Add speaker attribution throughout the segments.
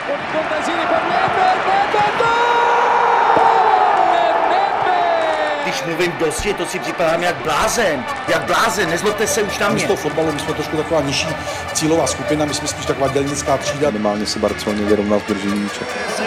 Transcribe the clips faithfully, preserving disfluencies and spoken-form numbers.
Speaker 1: Když mluvím dosti, to si připadám jak blázen, jak blázen, nezlobte se už na mě.
Speaker 2: My z toho fotbalu, my jsme trošku taková nižší cílová skupina, my jsme spíš taková dělnická třída.
Speaker 3: Minimálně se Barceloně vyrovnal v držení míče.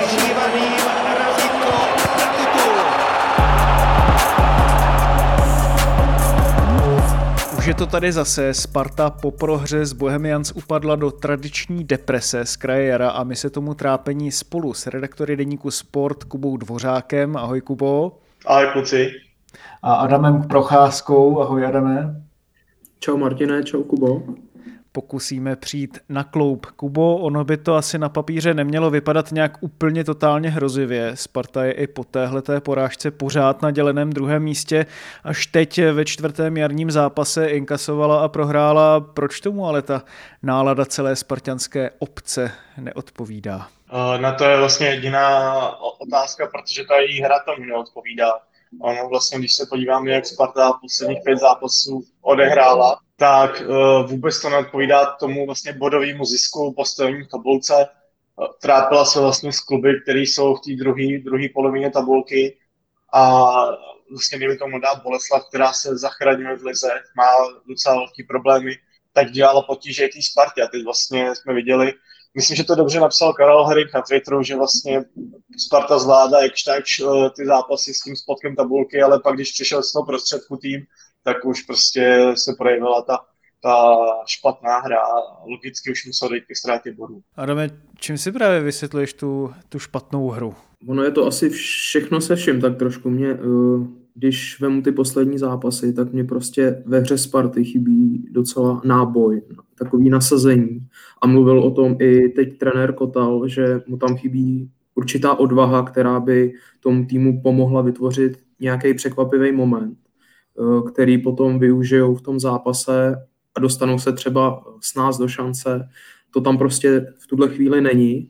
Speaker 4: Už je to tady zase, Sparta po prohře s Bohemians upadla do tradiční deprese z kraje jara a my se tomu trápení spolu s redaktory deníku Sport Kubou Dvořákem, ahoj Kubo.
Speaker 5: Ahoj kluci.
Speaker 4: A Adamem Procházkou, ahoj Adame.
Speaker 6: Čau Martine, čau Kubo.
Speaker 4: Pokusíme přijít na kloub. Kubo, ono by to asi na papíře nemělo vypadat nějak úplně totálně hrozivě. Sparta je i po téhleté porážce pořád na děleném druhém místě. Až teď ve čtvrtém jarním zápase inkasovala a prohrála. Proč tomu ale ta nálada celé spartanské obce neodpovídá?
Speaker 5: Na to je vlastně jediná otázka, protože ta její hra tomu neodpovídá. Ono vlastně, když se podíváme, jak Sparta posledních pět zápasů odehrála, tak uh, vůbec to neodpovídá tomu vlastně bodovému zisku, postavení v tabulce. Uh, trápila se vlastně s kluby, které jsou v té druhé polovině tabulky a vlastně kdyby tomu dá Boleslav, která se zachraňuje v lize, má docela velký problémy, tak dělala potíže i té Spartě. A teď vlastně jsme viděli, myslím, že to dobře napsal Karel Herring na Twitteru, že vlastně Sparta zvládá jakž takž ty zápasy s tím spodkem tabulky, ale pak, když přišel z toho prostředku tým, tak už prostě se projevila ta, ta špatná hra a logicky už musel dojít ke ztrátě bodů.
Speaker 4: Adame, čím si právě vysvětluješ tu, tu špatnou hru?
Speaker 6: Ono je to asi všechno se vším, tak trošku mě, když vemu ty poslední zápasy, tak mě prostě ve hře Sparty chybí docela náboj, takový nasazení. A mluvil o tom i teď trenér Kotal, že mu tam chybí určitá odvaha, která by tomu týmu pomohla vytvořit nějaký překvapivý moment, který potom využijou v tom zápase a dostanou se třeba s nás do šance. To tam prostě v tuhle chvíli není.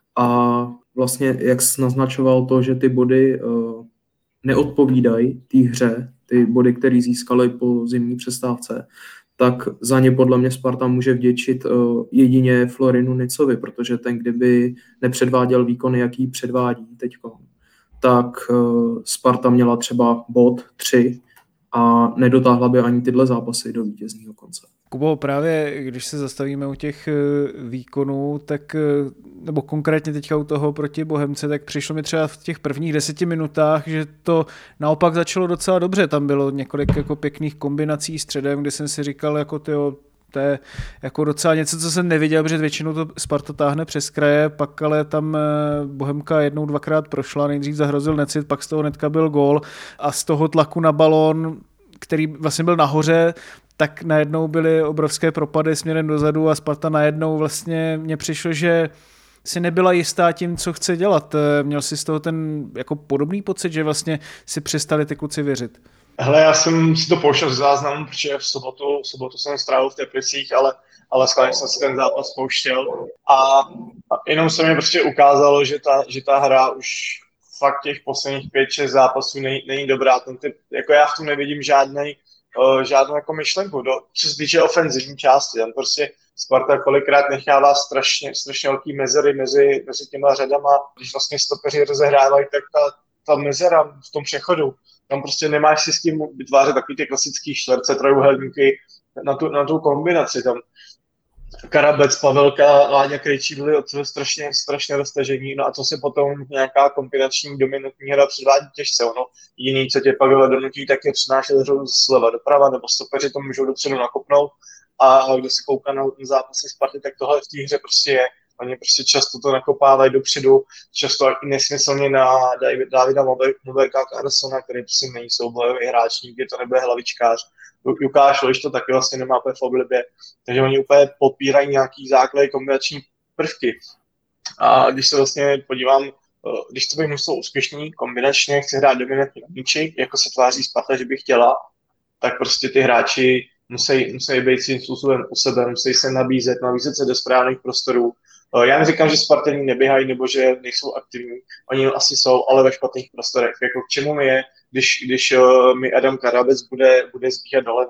Speaker 6: A vlastně, jak jsi naznačoval to, že ty body neodpovídají té hře, ty body, které získali po zimní přestávce, tak za ně podle mě Sparta může vděčit uh, jedině Florinu Nicovi, protože ten, kdyby nepředváděl výkony, jaký předvádí teďko, tak uh, Sparta měla třeba bod tři a nedotáhla by ani tyhle zápasy do vítězního konce.
Speaker 4: Kubo, právě když se zastavíme u těch výkonů, tak, nebo konkrétně teďka u toho proti Bohemce, tak přišlo mi třeba v těch prvních deseti minutách, že to naopak začalo docela dobře. Tam bylo několik jako pěkných kombinací středem, kdy jsem si říkal, jako tyjo, to je jako docela něco, co jsem neviděl, protože většinou to Sparta táhne přes kraje, pak ale tam Bohemka jednou, dvakrát prošla, nejdřív zahrozil Necit, pak z toho hnedka byl gól a z toho tlaku na balón, který vlastně byl nahoře, tak najednou byly obrovské propady směrem dozadu a Sparta najednou vlastně mně přišlo, že si nebyla jistá tím, co chce dělat. Měl jsi z toho ten jako podobný pocit, že vlastně si přestali ty kluci věřit?
Speaker 5: Hele, já jsem si to pouštěl z záznamu, protože v sobotu, v sobotu jsem strávil v Teplicích, ale, ale skladně jsem si ten zápas pouštěl a, a jenom se mi prostě ukázalo, že ta, že ta hra už fakt těch posledních pět, šest zápasů není, není dobrá. Ten typ, jako já v tom nevidím žádnej Uh, žádnou jako myšlenku, do, co se týče ofenzivní části. Tam prostě Sparta kolikrát nechává strašně, strašně velký mezery mezi, mezi těma řadama. Když vlastně stopeři rozehrávají, tak ta, ta mezera v tom přechodu, tam prostě nemáš si s tím vytvářet takový ty klasický čtverce, trojuhelníky na tu, na tu kombinaci. Tam Karabec, Pavelka, Láďa Krejčí byli od toho strašně, strašně roztažení, no a to se potom nějaká kombinační dominantní hra předvádí těžce. Ono jiný, co tě pak donutí, tak je přinášet hru zleva doprava, nebo stopeři to můžou dopředu nakopnout a kdo se kouká na zápasy Sparty, tak tohle v té hře prostě je. Oni prostě často to nakopávají dopředu, často i nesmyslně na Davida Moberka a Carlsona, který prostě není soubojový hráč, nikdy to nebude hlavičkář. Lukáš Loiš to taky vlastně nemá úplně v oblibě, takže oni úplně popírají nějaký základní kombinační prvky. A když se vlastně podívám, když to by muselo úspěšný, kombinačně, chce hrát dominantní míči, jako se tváří Sparta, že by chtěla, tak prostě ty hráči musí, musí být svým způsobem u sebe, musí se nabízet, nabízet se do správných prostorů. Já neříkám, že Spartani neběhají nebo že nejsou aktivní, oni asi jsou, ale ve špatných prostorech. Jako k čemu mi je, když, když mi Adam Karabec bude, bude zbíhat doleva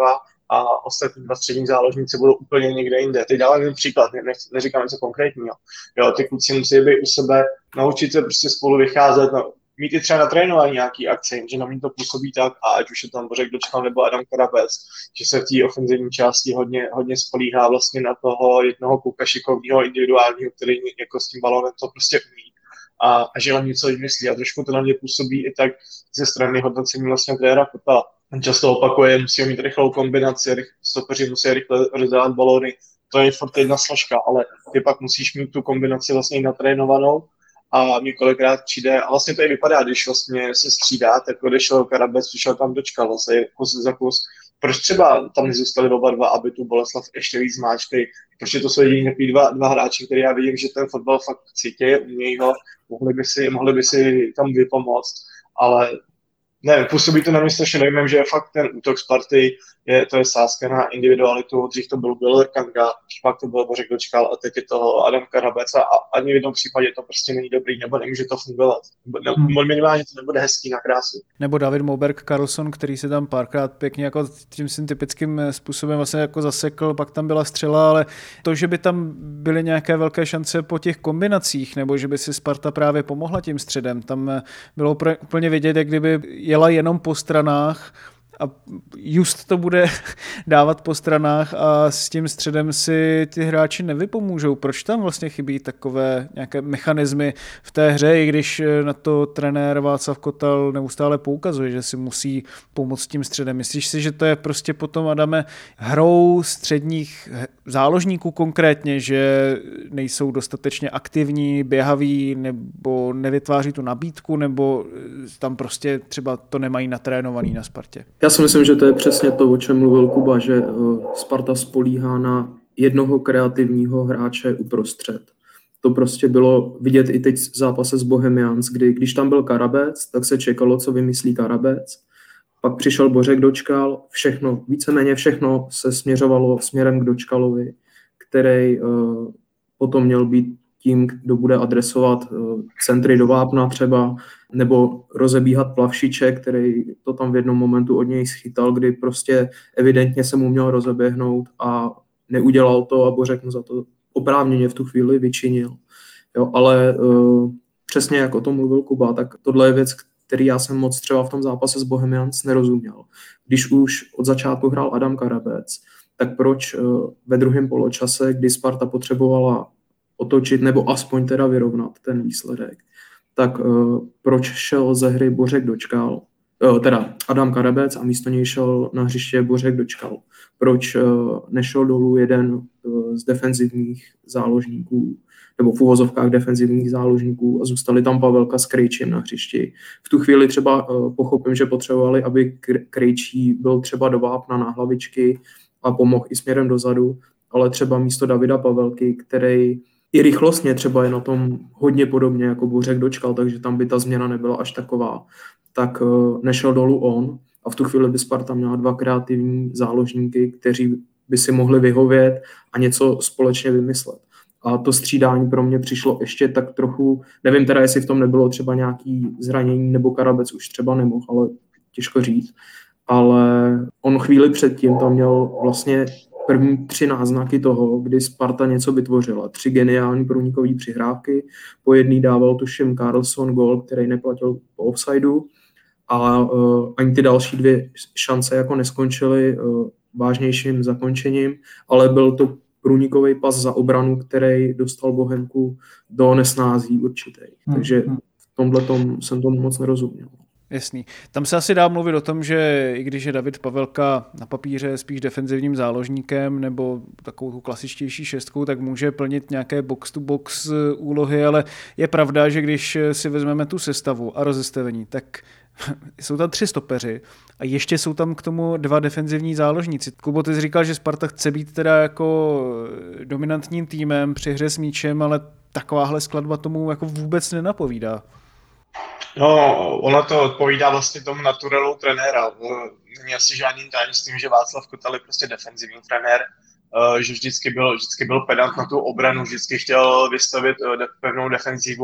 Speaker 5: a ostatní dva střední záložníci budou úplně někde jinde. Teď dávám jen příklad, ne, neříkám něco konkrétního. Jo, ty kluci musí být u sebe, naučit se prostě spolu vycházet, no, mít i třeba na trénování nějaký akce, že na mě to působí tak, a ať už je tam Bořek Dočkal nebo Adam Karabec, že se v té ofenzivní části hodně, hodně spolíhá vlastně na toho jednoho kluka šikovného individuálního, který jako s tím balonem to prostě umí. A, a že on něco vymyslí. A trošku to na mě působí i tak ze strany hodnocení vlastně trenéra Kotala. On často opakuje, musí mít rychlou kombinaci, rych, stopeři musí rychle rozdávat balóny. To je furt jedna složka, ale ty pak musíš mít tu kombinaci vlastně natrénovanou. A mě kolikrát přijde, a vlastně to i vypadá, když vlastně se střídá, tak odešel Karabec, přišel tam Dočkal vlastně kus za kus. Proč třeba tam nezůstali oba dva, aby tu Boleslav ještě víc zmáčkli? Protože to jsou jediní dva, dva hráči, které já vidím, že ten fotbal fakt cítí, umějí ho, mohli by si, mohli by si tam vypomoct, ale ne, působí to na mě strašně dojmem, že je fakt ten útok Sparty, je, to je sázka na individualitu, dřív to byl Bill Kanga, pak to byl Bořek Dočkal a teď je to Adam Karabec a ani v jednom případě to prostě není dobrý, nebo nemůže to fungovat. Nebo minimálně to nebude hezký na krásu.
Speaker 4: Nebo David Moberg Karlsson, který se tam párkrát pěkně jako tím svým typickým způsobem vlastně jako zasekl, pak tam byla střela, ale to, že by tam byly nějaké velké šance po těch kombinacích, nebo že by si Sparta právě pomohla tím středem, tam bylo úplně vidět, jak kdyby jela jenom po stranách a just to bude dávat po stranách a s tím středem si ty hráči nevypomůžou. Proč tam vlastně chybí takové nějaké mechanismy v té hře, i když na to trenér Václav Kotal neustále poukazuje, že si musí pomoct tím středem. Myslíš si, že to je prostě potom, Adame, hrou středních záložníků konkrétně, že nejsou dostatečně aktivní, běhaví, nebo nevytváří tu nabídku, nebo tam prostě třeba to nemají natrénovaný na Spartě?
Speaker 6: Já si myslím, že to je přesně to, o čem mluvil Kuba, že Sparta spolíhá na jednoho kreativního hráče uprostřed. To prostě bylo vidět i teď v zápase s Bohemians, kdy když tam byl Karabec, tak se čekalo, co vymyslí Karabec. Pak přišel Bořek Dočkal, všechno, víceméně všechno se směřovalo směrem k Dočkalovi, který uh, potom měl být tím, kdo bude adresovat uh, centry do vápna třeba, nebo rozebíhat Plavšiče, který to tam v jednom momentu od něj schytal, kdy prostě evidentně se mu měl rozeběhnout a neudělal to a Bořek mu za to oprávněně v tu chvíli vyčinil. Jo, ale uh, přesně jak o tom mluvil Kuba, tak tohle je věc, který já jsem moc třeba v tom zápase s Bohemians nerozuměl. Když už od začátku hrál Adam Karabec, tak proč uh, ve druhém poločase, kdy Sparta potřebovala otočit nebo aspoň teda vyrovnat ten výsledek, tak uh, proč šel ze hry Bořek Dočkal, uh, teda Adam Karabec a místo něj šel na hřiště Bořek Dočkal. Proč uh, nešel dolů jeden uh, z defenzivních záložníků, nebo v uvozovkách defenzivních záložníků a zůstali tam Pavelka s Krejčím na hřišti. V tu chvíli třeba uh, pochopím, že potřebovali, aby Krejčí byl třeba do vápna na hlavičky a pomohl i směrem dozadu, ale třeba místo Davida Pavelky, který i rychlostně třeba je na tom hodně podobně jako Bořek Dočkal, takže tam by ta změna nebyla až taková, tak uh, nešel dolů on a v tu chvíli by Sparta měla dva kreativní záložníky, kteří by si mohli vyhovět a něco společně vymyslet. A to střídání pro mě přišlo ještě tak trochu, nevím teda, jestli v tom nebylo třeba nějaký zranění, nebo Karabec už třeba nemohl, ale těžko říct. Ale on chvíli předtím tam měl vlastně první tři náznaky toho, kdy Sparta něco vytvořila. Tři geniální průnikové přihrávky, po jedný dával tuším Karlsson gól, který neplatil po offsideu a uh, ani ty další dvě šance jako neskončily uh, vážnějším zakončením, ale byl to průnikový pas za obranu, který dostal Bohemku do nesnází určitých. Hmm. Takže v tomhle tom jsem tomu moc nerozuměl.
Speaker 4: Jasný. Tam se asi dá mluvit o tom, že i když je David Pavelka na papíře spíš defenzivním záložníkem nebo takovou tu klasičtější šestkou, tak může plnit nějaké box-to-box úlohy, ale je pravda, že když si vezmeme tu sestavu a rozestavení, tak jsou tam tři stopeři a ještě jsou tam k tomu dva defenzivní záložníci. Kubo, ty jsi říkal, že Sparta chce být teda jako dominantním týmem při hře s míčem, ale takováhle skladba tomu jako vůbec nenapovídá.
Speaker 5: No, ono to odpovídá vlastně tomu naturelu trenéra. Není asi žádným tajemstvím, že Václav Kotal je prostě defenzivní trenér, že vždycky byl, vždycky byl pedant na tu obranu, vždycky chtěl vystavit pevnou defenzivu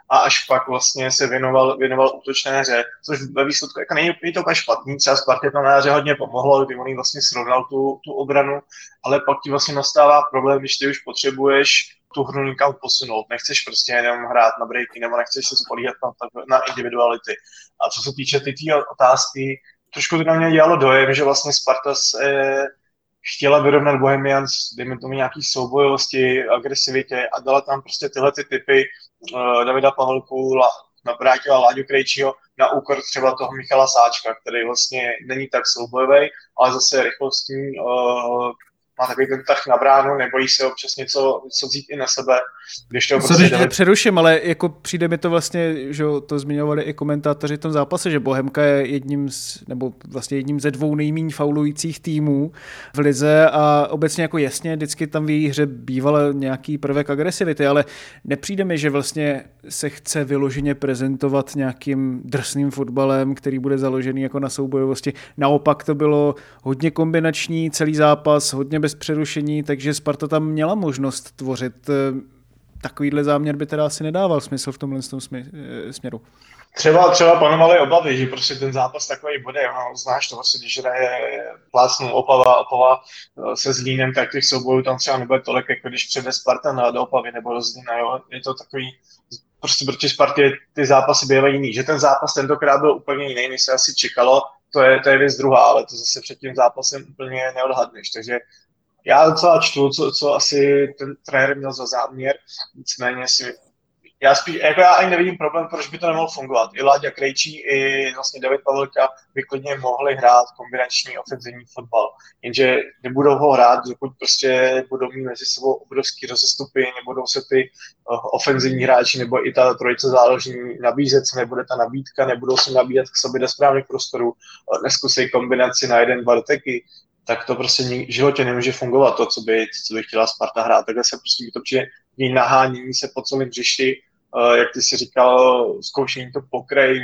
Speaker 5: a až pak vlastně se věnoval, věnoval útočné hře, což ve výsledku jako není, není to úplně špatný, třeba Spartě tam na hře hodně pomohlo, kdy on vlastně srovnal tu, tu obranu, ale pak ti vlastně nastává problém, když ty už potřebuješ tu hru někam posunout, nechceš prostě jenom hrát na breaky, nebo nechceš se spolíhat na, na individuality. A co se týče ty tý otázky, trošku to na mě dělalo dojem, že vlastně Sparta se chtěla vyrovnat Bohemians, dejme tomu nějaký soubojovosti, agresivitě a dala tam prostě tyhle ty typy uh, Davida Pavelku, navrátila Láďu Krejčího na úkor třeba toho Michala Sáčka, který vlastně není tak soubojový, ale zase rychlostní, uh, má takový ten tah na bránu, nebojí se občas něco, něco vzít i na sebe. Když to
Speaker 4: prostě David... přeruším, ale jako přijde mi to vlastně, že to zmiňovali i komentátoři v tom zápase, že Bohemka je jedním z, nebo vlastně jedním ze dvou nejméně faulujících týmů v lize a obecně jako jasně vždycky tam v její hře býval nějaký prvek agresivity, ale nepřijde mi, že vlastně se chce vyloženě prezentovat nějakým drsným fotbalem, který bude založený jako na soubojovosti. Naopak to bylo hodně kombinační celý zápas, hodně bez přerušení, takže Sparta tam měla možnost tvořit. Takovýhle záměr by teda asi nedával smysl v tomhle směru.
Speaker 5: Třeba, třeba panovaly obavy, že prostě ten zápas takový bude. No, znáš to vlastně, když hraje plácnou Opava, Opava se Zlínem, tak těch soubojů tam třeba nebude tolik, jako když přijde Sparta na do Opavy nebo do Zlína. Jo? Je to takový, prostě proti Spartě ty zápasy bývají jiný. Že ten zápas tentokrát byl úplně jiný, než se asi čekalo, to je, to je věc druhá, ale to zase před tím zápasem úplně neodhadneš. Takže já docela čtu, co, co asi ten trenér měl za záměr, nicméně si, já spíš, jako já ani nevidím problém, proč by to nemohlo fungovat. I Láďa Krejčí, i vlastně David Pavelka by klidně mohli hrát kombinační ofenzivní fotbal, jenže nebudou ho hrát, dokud prostě budou mít mezi sebou obrovský rozestupy, nebudou se ty uh, ofenzivní hráči nebo i ta trojice záložní nabízet, nebude ta nabídka, nebudou se nabíjet k sobě do správných prostorů, uh, neskusej kombinaci na jeden, dva doteky, tak to prostě v životě nemůže fungovat, to, co by, co by chtěla Sparta hrát. Takhle se prostě to přijde nahánění se po celém břišti, uh, jak ty si říkal, zkoušení to pokrej,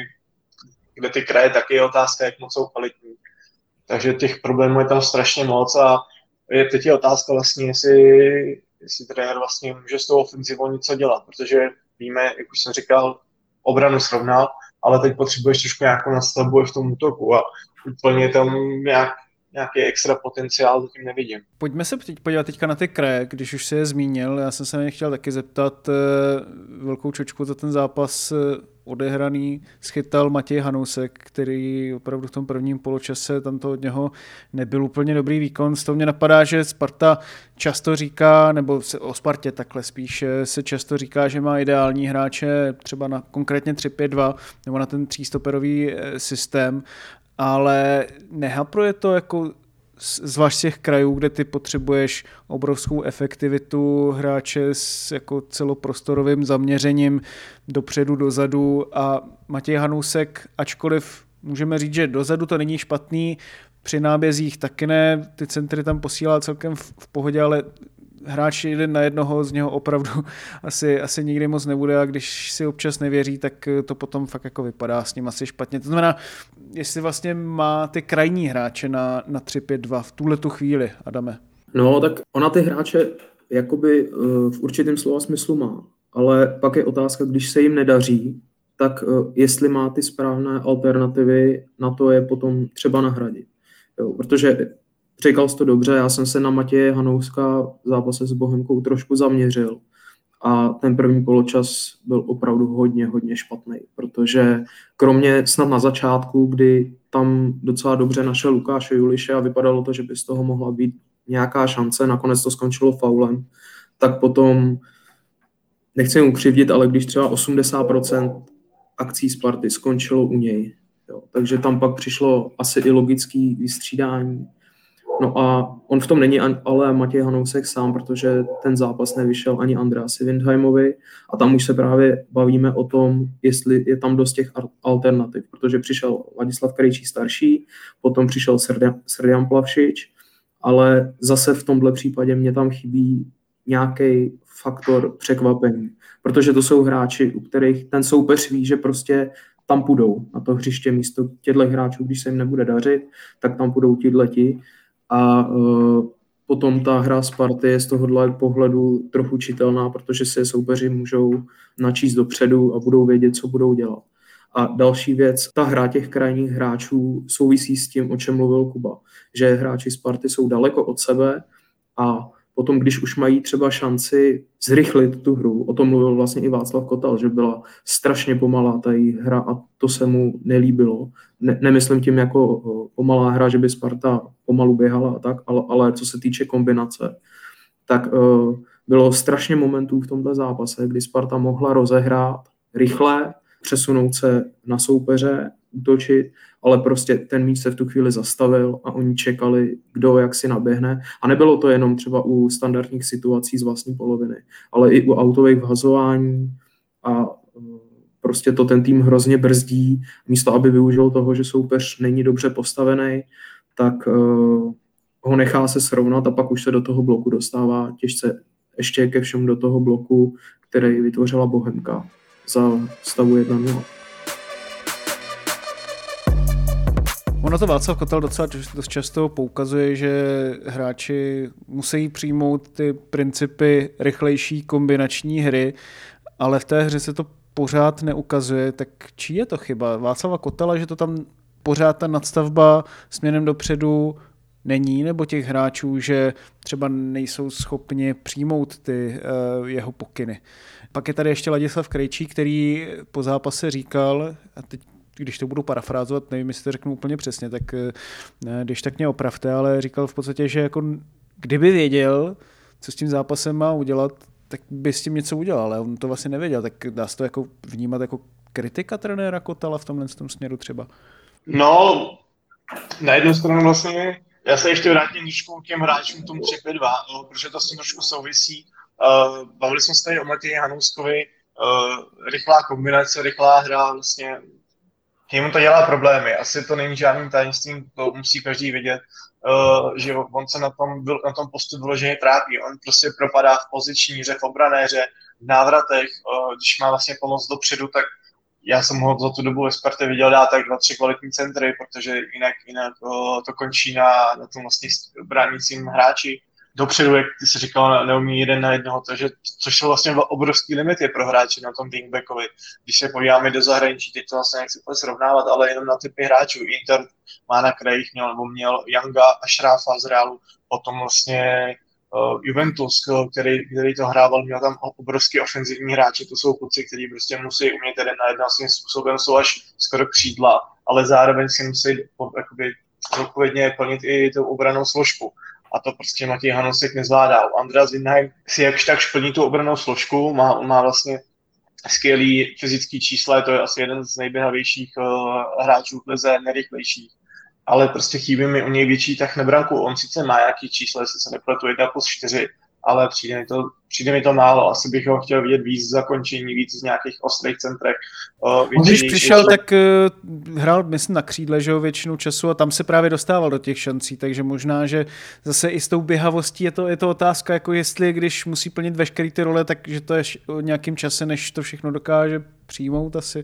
Speaker 5: kde ty kraje, taky je otázka, jak moc jsou kvalitní. Takže těch problémů je tam strašně moc a je teď je otázka vlastně, jestli, jestli trenér vlastně může s tou ofenzivou něco dělat, protože víme, jak už jsem říkal, obranu srovnal, ale teď potřebuješ trošku nějakou nastavbu v tom útoku a úplně tam nějak nějaký extra potenciál zatím nevidím.
Speaker 4: Pojďme se teď podívat teďka na ty kraje, když už se je zmínil. Já jsem se mě chtěl taky zeptat, velkou čočku za ten zápas odehraný schytal Matěj Hanousek, který opravdu v tom prvním poločase tam to od něho nebyl úplně dobrý výkon. Z toho mě napadá, že Sparta často říká, nebo se o Spartě takhle spíš, se často říká, že má ideální hráče třeba na konkrétně tři pět dva nebo na ten třístoperový systém, ale nehapruje to jako zvlášť z těch krajů, kde ty potřebuješ obrovskou efektivitu hráče s jako celoprostorovým zaměřením dopředu, dozadu a Matěj Hanousek, ačkoliv můžeme říct, že dozadu to není špatný, při nábězích taky ne, ty centry tam posílá celkem v, v pohodě, ale hráč jeden na jednoho z něho opravdu asi, asi nikdy moc nebude a když si občas nevěří, tak to potom fakt jako vypadá s ním asi špatně. To znamená, jestli vlastně má ty krajní hráče na, na tři pět dva v tuhletu chvíli, Adame.
Speaker 6: No, tak ona ty hráče jakoby v určitém slova smyslu má, ale pak je otázka, když se jim nedaří, tak jestli má ty správné alternativy na to je potom třeba nahradit. Jo, protože říkal jsi to dobře, já jsem se na Matěje Hanouska v zápase s Bohemkou trošku zaměřil a ten první poločas byl opravdu hodně, hodně špatný, protože kromě snad na začátku, kdy tam docela dobře našel Lukáše Juliše a vypadalo to, že by z toho mohla být nějaká šance, nakonec to skončilo faulem, tak potom, nechci mu křivdit, ale když třeba osmdesát procent akcí Sparty skončilo u něj, jo, takže tam pak přišlo asi i logický vystřídání. No a on v tom není ale Matěj Hanousek sám, protože ten zápas nevyšel ani Andreasi Windheimovi a tam už se právě bavíme o tom, jestli je tam dost těch alternativ, protože přišel Ladislav Krejčí starší, potom přišel Srdian Plavšič, ale zase v tomhle případě mě tam chybí nějaký faktor překvapení, protože to jsou hráči, u kterých ten soupeř ví, že prostě tam půjdou na to hřiště místo těchto hráčů, když se jim nebude dařit, tak tam půjdou tihleti. A uh, potom ta hra Sparty je z tohohle pohledu trochu čitelná, protože si soupeři můžou načíst dopředu a budou vědět, co budou dělat. A další věc, ta hra těch krajních hráčů souvisí s tím, o čem mluvil Kuba, že hráči Sparty jsou daleko od sebe a potom, když už mají třeba šanci zrychlit tu hru, o tom mluvil vlastně i Václav Kotal, že byla strašně pomalá ta její hra a to se mu nelíbilo. Ne, nemyslím tím jako pomalá hra, že by Sparta pomalu běhala a tak, ale, ale co se týče kombinace, tak uh, bylo strašně momentů v tomto zápase, kdy Sparta mohla rozehrát rychle, přesunout se na soupeře, útočit, ale prostě ten míč se v tu chvíli zastavil a oni čekali, kdo jak si naběhne. A nebylo to jenom třeba u standardních situací z vlastní poloviny, ale i u autových vhazování a prostě to ten tým hrozně brzdí. Místo, aby využil toho, že soupeř není dobře postavený, tak uh, ho nechá se srovnat a pak už se do toho bloku dostává těžce ještě ke všemu do toho bloku, který vytvořila Bohemka za stavu jedna nula.
Speaker 4: Ono to Václav Kotal docela dost často poukazuje, že hráči musí přijmout ty principy rychlejší kombinační hry, ale v té hře se to pořád neukazuje, tak čí je to chyba? Václava Kotala, že to tam pořád ta nadstavba směrem dopředu není, nebo těch hráčů, že třeba nejsou schopni přijmout ty uh, jeho pokyny. Pak je tady ještě Ladislav Krejčí, který po zápase říkal, a teď když to budu parafrázovat, nevím, jestli to řeknu úplně přesně, tak ne, když tak mě opravte, ale říkal v podstatě, že jako kdyby věděl, co s tím zápasem má udělat, tak by s tím něco udělal, ale on to vlastně nevěděl, tak dá se to jako vnímat jako kritika trenéra Kotala v tomhle tom směru třeba?
Speaker 5: No, na jednu stranu vlastně, já se ještě vrátím trošku k těm hráčům tomu tři pět dva, protože to s tím trošku souvisí. Uh, bavili jsme se tady o Matěji Hanouskovi, uh, rychlá kombinace, rychlá hra, vlastně jemu to dělá problémy. Asi to není žádným tajemstvím, to musí každý vidět, uh, že on se na tom, na tom postu vyloženě trápí. On prostě propadá v poziční hře, v obrané hře, v návratech. Uh, když má vlastně pomoc dopředu, tak já jsem ho za tu dobu ve Spartě viděl dát tak dva, tři kvalitní centry, protože jinak, jinak uh, to končí na, na tom vlastně bránícím hráči. Dopředu, jak ty jsi říkal, neumí jeden na jednoho, takže, což jsou vlastně obrovský limity pro hráče na tom wingbackovi. Když se podíváme do zahraničí, teď to vlastně nechci srovnávat, ale jenom na typy hráčů. Inter má na krajích měl, nebo měl Younga a Šráfa z Realu, potom vlastně uh, Juventus, který, který to hrával, měl tam obrovský ofenzivní hráče, to jsou kluci, kteří prostě musí umět jeden na jeden svým způsobem, jsou až skoro křídla, ale zároveň si musí jakoby zodpovědně plnit i tu obranou složku. A to prostě Matěj Hanousek nezvládá. Andreas Windheim si jakž takž plní tu obrannou složku, má, má vlastně skvělý fyzický čísla, to je asi jeden z nejběhavějších uh, hráčů v lize, nejrychlejších. Ale prostě chybí mi u něj větší tah na branku. On sice má nějaký čísla, jestli se nepletu, jedna plus čtyři, ale přijde mi, to, přijde mi to málo. Asi bych ho chtěl vidět víc zakončení, víc z nějakých ostrých centrech. Uh,
Speaker 4: Když přišel, tak uh, hrál, myslím, na křídle, že jo, většinu času a tam se právě dostával do těch šancí, takže možná, že zase i s tou běhavostí je to, je to otázka, jako jestli, když musí plnit veškerý ty role, takže to je o nějakým čase, než to všechno dokáže přijmout asi.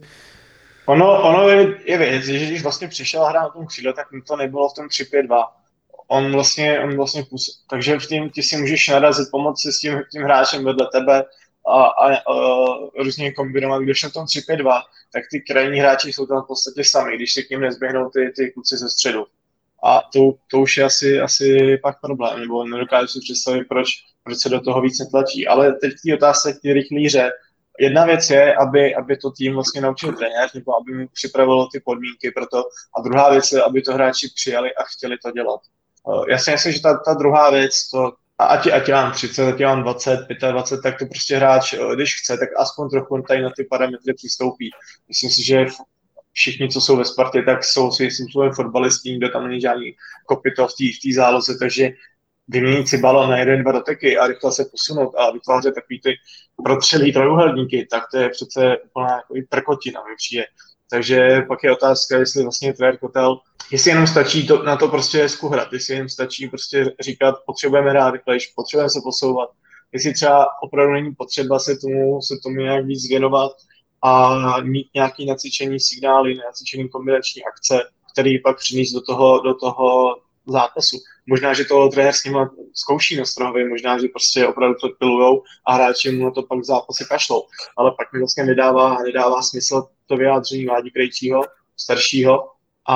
Speaker 5: Ono, ono je, je věc, že když vlastně přišel hrát na tom křídle, tak to nebylo v tom tři pět dva. On vlastně, on vlastně působ. Takže v tím ty si můžeš narazit, pomoci s tím, tím hráčem vedle tebe a, a, a různě kombinovat. Když na tom tři pět dva, tak ty krajní hráči jsou tam v podstatě sami, když se k ním nezběhnou ty, ty kluci ze středu. A to, to už je asi, asi pak problém, nebo nedokážu si představit, proč, proč se do toho víc netlačí. Ale teď ty otázky, ty rychlé hře. Jedna věc je, aby, aby to tým vlastně naučil trenér, nebo aby mu připravilo ty podmínky pro to. A druhá věc je, aby to hráči přijali a chtěli to dělat. Já si myslím, že ta, ta druhá věc, to, ať, ať já mám třicet, ať já mám dvacet, dvacet pět, tak to prostě hráč, když chce, tak aspoň trochu tady na ty parametry přistoupí. Myslím si, že všichni, co jsou ve Spartě, tak jsou svým způsobem fotbalisti, nikdo tam není žádný kopyto v té záloze, takže vyměnit si balon na jeden, dva doteky a rychle se posunout a vytvářet takový ty protřelý trojuhelníky, tak to je přece úplná jako prkotina, mi přijde. Takže pak je otázka, jestli vlastně trenér Kotel, jestli jenom stačí to, na to prostě skuhrat, jestli jenom stačí prostě říkat, potřebujeme hrát rychlejš, potřebujeme se posouvat, jestli třeba opravdu není potřeba se tomu, se tomu nějak víc věnovat a mít nějaký nacvičený signály, nacvičený kombinační akce, který pak přinést do toho, do toho zápasu. možná, že to trenér s ním zkouší na Strohově, možná, že prostě opravdu to pilujou a hráči mu na to pak v zápase kašlou. Ale pak mi vlastně nedává, nedává smysl to vyjádření Ládi Krejčího, staršího,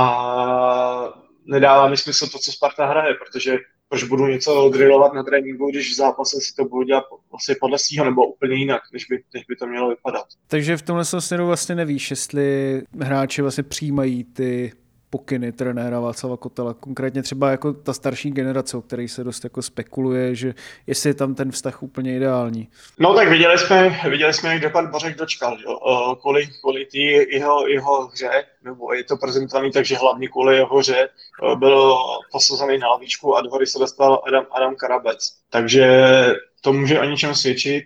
Speaker 5: a nedává mi smysl to, co Sparta hraje, protože proč budu něco drillovat na tréninku, když v zápase si to budu dělat vlastně podle svýho nebo úplně jinak, než by, než by to mělo vypadat.
Speaker 4: Takže v tomhle směru vlastně nevíš, jestli hráči vlastně přijímají ty pokyny trenéra Václava Kotela, konkrétně třeba jako ta starší generace, o které se dost jako spekuluje, že jestli je tam ten vztah úplně ideální.
Speaker 5: No tak viděli jsme, viděli jsme, jak doklad Bořek dočkal, jo? Kvůli, kvůli tý jeho, jeho hře, nebo je to prezentovaný, takže hlavně kvůli jeho hře byl posazený na lavičku a do hry se dostal Adam, Adam Karabec. Takže to může o něčem svědčit.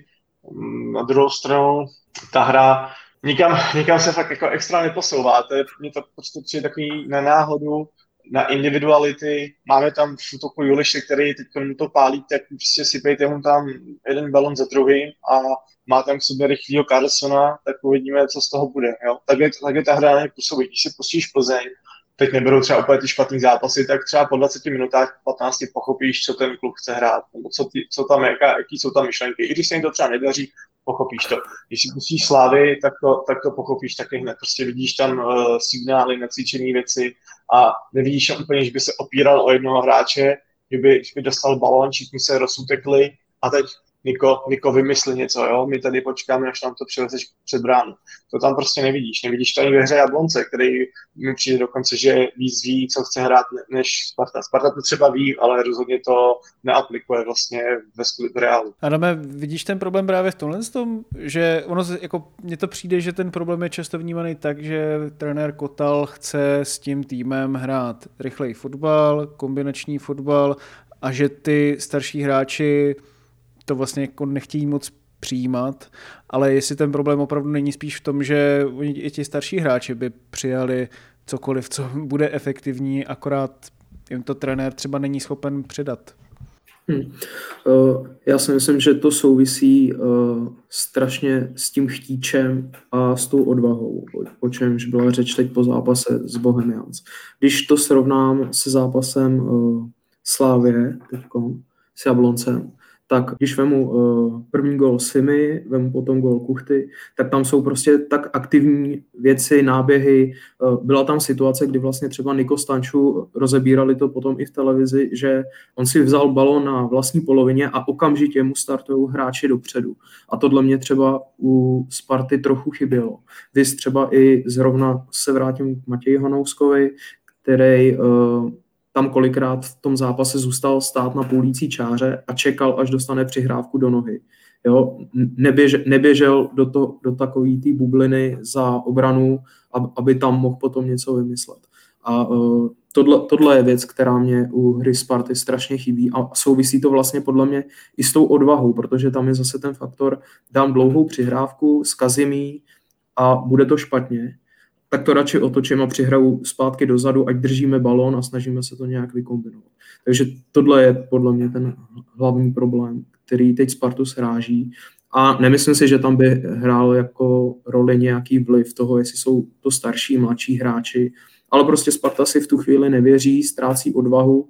Speaker 5: Na druhou stranu ta hra Nikam, nikam se fakt jako extra neposouvá, to je, mě to prostě přijde takový na náhodu, na individuality. Máme tam v útoku Juliše, který teď mu to pálí, tak prostě sypejte mu tam jeden balon za druhým a má tam k sobě rychlýho Carlsona, tak uvidíme, co z toho bude. Jo? Takhle, takhle ta hra nepůsobí. Když si pustíš Plzeň, teď neberou třeba úplně ty špatný zápasy, tak třeba po dvaceti minutách, patnácti pochopíš, co ten klub chce hrát, nebo co, ty, co tam je, jaký jsou tam myšlenky. I když se jim to třeba nedaří, pochopíš to. Když si pustíš Slávy, tak to, tak to pochopíš taky hned. Prostě vidíš tam uh, signály, nacvičené věci a nevidíš tam úplně, že by se opíral o jednoho hráče, že by, že by dostal balón, všichni se rozutekli a teď Niko, Niko vymysli něco, jo? My tady počkáme, až nám to přilezeš před bránu. To tam prostě nevidíš. Nevidíš to ani ve hře Jablonce, který mi přijde dokonce, že víc ví, co chce hrát, než Sparta. Sparta to třeba ví, ale rozhodně to neaplikuje vlastně ve reálu.
Speaker 4: Adame, vidíš ten problém právě v tomhle tom, že ono, jako mně to přijde, že ten problém je často vnímaný tak, že trenér Kotal chce s tím týmem hrát rychlej fotbal, kombinační fotbal a že ty starší hráči to vlastně jako nechtějí moc přijímat, ale jestli ten problém opravdu není spíš v tom, že i ti starší hráči by přijali cokoliv, co bude efektivní, akorát jim to trenér třeba není schopen předat.
Speaker 6: Hmm. Uh, já si myslím, že to souvisí uh, strašně s tím chtíčem a s tou odvahou, o, o čemž byla řeč teď po zápase s Bohemians. Když to srovnám se zápasem uh, Slávie teďko, s Jabloncem, tak když vemu uh, první gól Simy, vemu potom gól Kuchty, tak tam jsou prostě tak aktivní věci, náběhy. Uh, byla tam situace, kdy vlastně třeba Niko Stanču, rozebírali to potom i v televizi, že on si vzal balón na vlastní polovině a okamžitě mu startují hráči dopředu. A tohle mě třeba u Sparty trochu chybělo. Vys třeba i zrovna se vrátím k Matěji Hanouskovi, který uh, tam kolikrát v tom zápase zůstal stát na půlící čáře a čekal, až dostane přihrávku do nohy. Jo? Neběžel, neběžel do, to, do takové té bubliny za obranu, aby tam mohl potom něco vymyslet. A uh, tohle, tohle je věc, která mě u hry Sparty strašně chybí a souvisí to vlastně podle mě i s tou odvahou, protože tam je zase ten faktor, dám dlouhou přihrávku, zkazím jí a bude to špatně, tak to radši otočím a přihraju zpátky dozadu, ať držíme balón a snažíme se to nějak vykombinovat. Takže tohle je podle mě ten hlavní problém, který teď Spartu sráží. A nemyslím si, že tam by hrál jako roli nějaký vliv toho, jestli jsou to starší, mladší hráči, ale prostě Sparta si v tu chvíli nevěří, ztrácí odvahu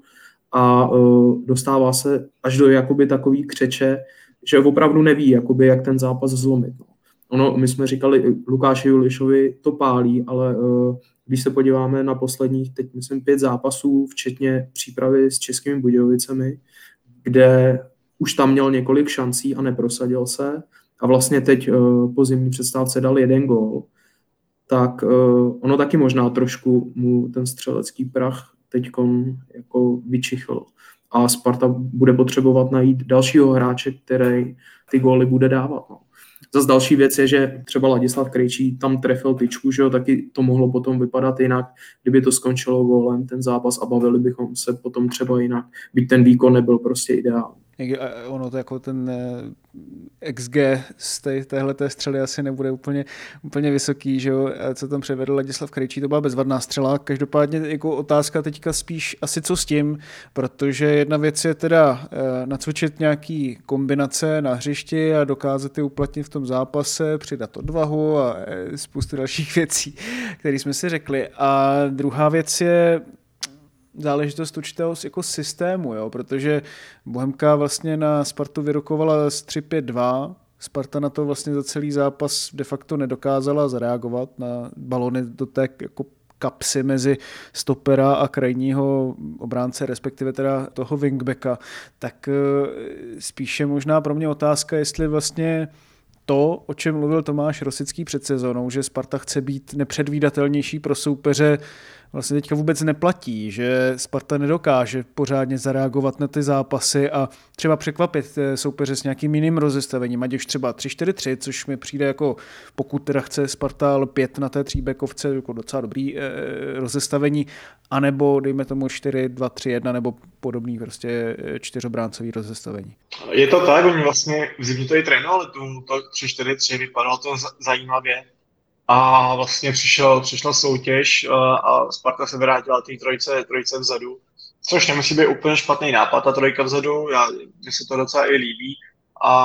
Speaker 6: a uh, dostává se až do jakoby takový křeče, že opravdu neví, jakoby, jak ten zápas zlomit. No. Ono, my jsme říkali, Lukáši Julišovi to pálí, ale uh, když se podíváme na posledních, teď myslím, pět zápasů, včetně přípravy s Českými Budějovicemi, kde už tam měl několik šancí a neprosadil se a vlastně teď uh, po zimní přestávce dal jeden gól, tak uh, ono taky možná trošku mu ten střelecký prach teďkon jako vyčichl. A Sparta bude potřebovat najít dalšího hráče, který ty góly bude dávat. No. Zase další věc je, že třeba Ladislav Krejčí tam trefil tyčku, že jo, taky to mohlo potom vypadat jinak, kdyby to skončilo gólem ten zápas a bavili bychom se potom třeba jinak, byť ten výkon nebyl prostě ideální.
Speaker 4: Ono to jako ten X G z té, téhleté střely asi nebude úplně, úplně vysoký, že jo, co tam převedl Ladislav Krejčí, to byla bezvadná střela, každopádně jako otázka teďka spíš asi co s tím, protože jedna věc je teda nacvičit nějaký kombinace na hřišti a dokázat je uplatnit v tom zápase, přidat odvahu a spoustu dalších věcí, které jsme si řekli. A druhá věc je záležitost určitého jako systému, jo, protože Bohemka vlastně na Spartu vyrokovala z tři pět dva, Sparta na to vlastně za celý zápas de facto nedokázala zareagovat na balony do té jako kapsy mezi stopera a krajního obránce, respektive teda toho wingbacka, tak spíše možná pro mě otázka, jestli vlastně to, o čem mluvil Tomáš Rosický před sezónou, že Sparta chce být nepředvídatelnější pro soupeře, vlastně teďka vůbec neplatí, že Sparta nedokáže pořádně zareagovat na ty zápasy a třeba překvapit soupeře s nějakým jiným rozestavením, ať už třeba tři čtyři tři, což mi přijde jako, pokud teda chce Sparta pět na té tříbekovce, jako docela dobrý eh, rozestavení, anebo dejme tomu čtyři dva tři jedna nebo podobný prostě čtyřobráncový rozestavení. Je
Speaker 5: to tak, oni vlastně v zimě to i trénovali, to tři čtyři tři, vypadalo to zajímavě. A vlastně přišel, přišla soutěž a Sparta se vrátila té trojce, trojce vzadu, což nemusí být úplně špatný nápad, ta trojka vzadu, já, mně se to docela i líbí a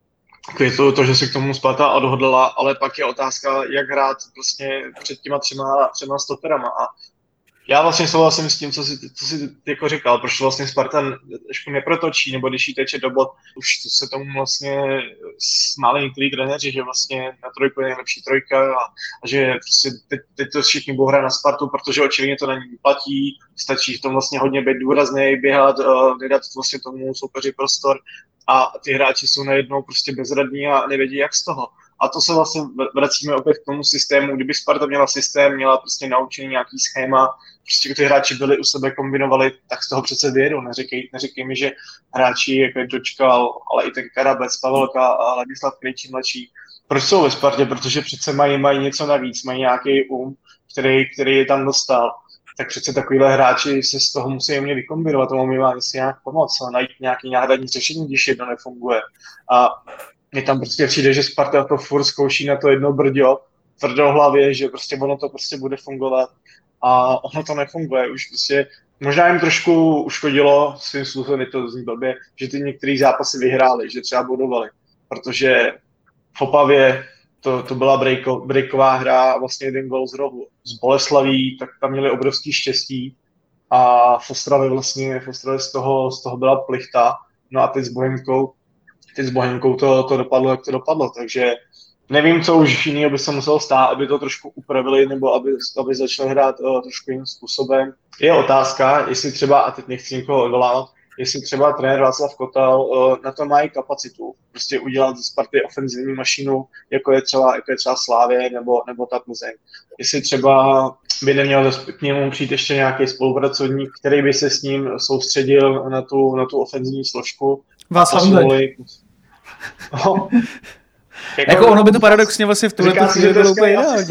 Speaker 5: je to, to, že se k tomu Sparta odhodlala, ale pak je otázka, jak hrát vlastně před těma třema, třema stoperama a já vlastně souhlasím s tím, co jsi, co jsi jako říkal, proč vlastně Sparta trošku neprotočí, nebo když jí teče do bod, už se tomu vlastně smáli některý trenéři, že vlastně na trojku je nejlepší trojka a, a že prostě teď, teď to všichni budou hrát na Spartu, protože očividně to na ní platí, stačí v tom vlastně hodně být důrazný, běhat, uh, nedat vlastně tomu soupeři prostor a ty hráči jsou najednou prostě bezradní a nevědí jak z toho. A to se vlastně vracíme opět k tomu systému, kdyby Sparta měla systém, měla prostě naučený nějaký schéma, prostě ty hráči byli u sebe, kombinovali, tak z toho přece vyjedou. Neříkej, neříkej mi, že hráči jako je Dočkal, ale i ten Karabec, Pavelka a Ladislav Krejčí mladší, proč jsou ve Spartě? Protože přece mají, mají něco navíc, mají nějaký um, který, který je tam dostal. Tak přece takovýhle hráči se z toho musí mě vykombinovat, tomu mi má si nějak pomoct a najít nějaký náhradní řešení, když jedno nefunguje. A mně tam prostě přijde, že Sparta to furt zkouší na to jedno brďo, tvrdohlavě, že prostě ono to prostě bude fungovat a ono to nefunguje. Už prostě možná jim trošku uškodilo, svým způsobem je to zní blbě, že ty některé zápasy vyhráli, že třeba bodovali, protože v Opavě to, to byla breako, breaková hra a vlastně jeden gol z rohu. Z Boleslaví, tak tam měli obrovský štěstí a v Ostravě vlastně, v Ostravě z toho, z toho byla plichta, no a teď s Bohemkou Teď s Bohemkou to, to dopadlo, jak to dopadlo, takže nevím, co už jiného by se muselo stát, aby to trošku upravili, nebo aby, aby začali hrát uh, trošku jiným způsobem. Je otázka, jestli třeba, a teď nechci někoho odvolávat, jestli třeba trenér Václav Kotal uh, na to mají kapacitu, prostě udělat z Sparty ofenzivní mašinu, jako je třeba, jako je třeba Slávě nebo, nebo ta Plzeň. Jestli třeba by neměl k němu přijít ještě nějaký spolupracovník, který by se s ním soustředil na tu, na tu ofenzivní složku.
Speaker 4: Václav Mlek.
Speaker 5: No.
Speaker 4: Jako, jako ono by to paradoxně vlastně v tuhle chvíli bylo úplně ideální.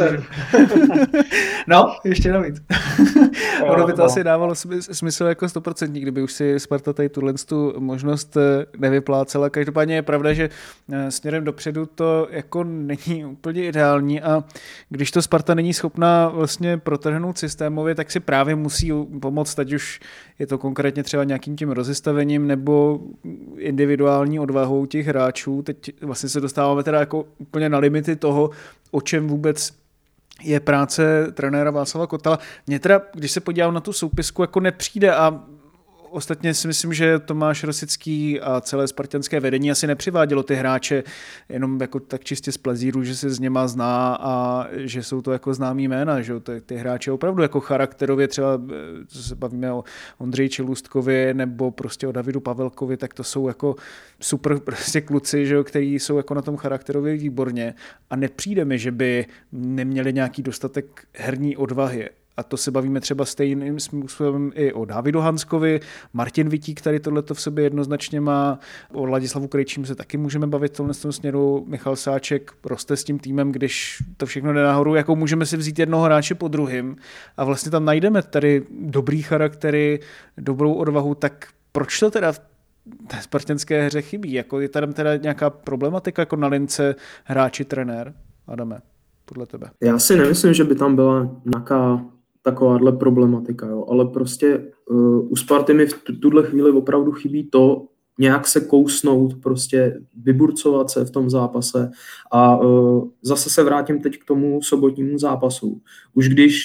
Speaker 4: No, ještě navíc. Ono by to no. asi dávalo smysl jako stoprocentní, kdyby už si Sparta tady tuhle tu možnost nevyplácela. Každopádně je pravda, že směrem dopředu to jako není úplně ideální a když to Sparta není schopná vlastně protrhnout systémově, tak si právě musí pomoct, ať už je to konkrétně třeba nějakým tím rozestavením nebo individuální odvahou těch hráčů. Teď vlastně se dostáváme teda jako úplně na limity toho, o čem vůbec je práce trenéra Václava Kotala. Mně teda, když se podívám na tu soupisku, jako nepřijde a ostatně si myslím, že Tomáš Rosický a celé spartanské vedení asi nepřivádělo ty hráče jenom jako tak čistě z plezíru, že se s něma zná a že jsou to jako známý jména, že ty, ty hráče opravdu jako charakterově třeba, co se bavíme o Ondřeji Čelůstkovi nebo prostě o Davidu Pavelkovi, tak to jsou jako super prostě kluci, že který jsou jako na tom charakterově výborně a nepřijde mi, že by neměli nějaký dostatek herní odvahy. A to se bavíme třeba stejným způsobem i o Davidu Hanskovi, Martin Vitík tady tohleto v sobě jednoznačně má, o Ladislavu Krejčím se taky můžeme bavit v tomhle směru, Michal Sáček roste s tím týmem, když to všechno jde nahoru, jako můžeme si vzít jednoho hráče po druhým a vlastně tam najdeme tady dobrý charaktery, dobrou odvahu, tak proč to teda v té spartanské hře chybí? Jako je tady teda nějaká problematika jako na lince hráči, trenér? Adame, podle tebe.
Speaker 6: Já si nemyslím, že by tam byla nějaká takováhle problematika, jo. Ale prostě uh, u Sparty mi v tuhle chvíli opravdu chybí to, nějak se kousnout, prostě vyburcovat se v tom zápase a uh, zase se vrátím teď k tomu sobotnímu zápasu. Už když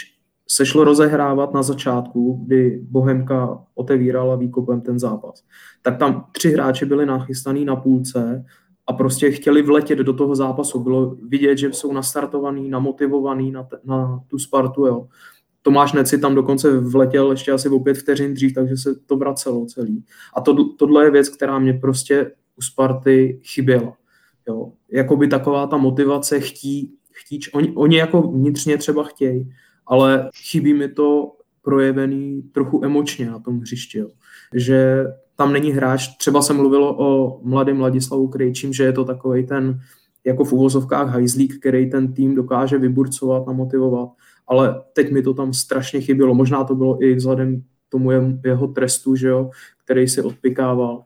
Speaker 6: se šlo rozehrávat na začátku, kdy Bohemka otevírala výkopem ten zápas, tak tam tři hráči byli nachystaný na půlce a prostě chtěli vletět do toho zápasu. Bylo vidět, že jsou nastartovaný, namotivovaný na, t- na tu Spartu. Jo. Tomáš Neci tam dokonce vletěl ještě asi o pět vteřin dřív, takže se to vracelo celý. A to, tohle je věc, která mě prostě u Sparty chyběla. Jo. Jakoby taková ta motivace chtí, chtí oni, oni jako vnitřně třeba chtějí, ale chybí mi to projevený trochu emočně na tom hřišti. Jo. Že tam není hráč, třeba se mluvilo o mladém Ladislavu Krejčím, že je to takovej ten jako v uvozovkách hajzlík, který ten tým dokáže vyburcovat, namotivovat, ale teď mi to tam strašně chybělo. Možná to bylo i vzhledem k tomu jeho trestu, že jo, který si odpikával,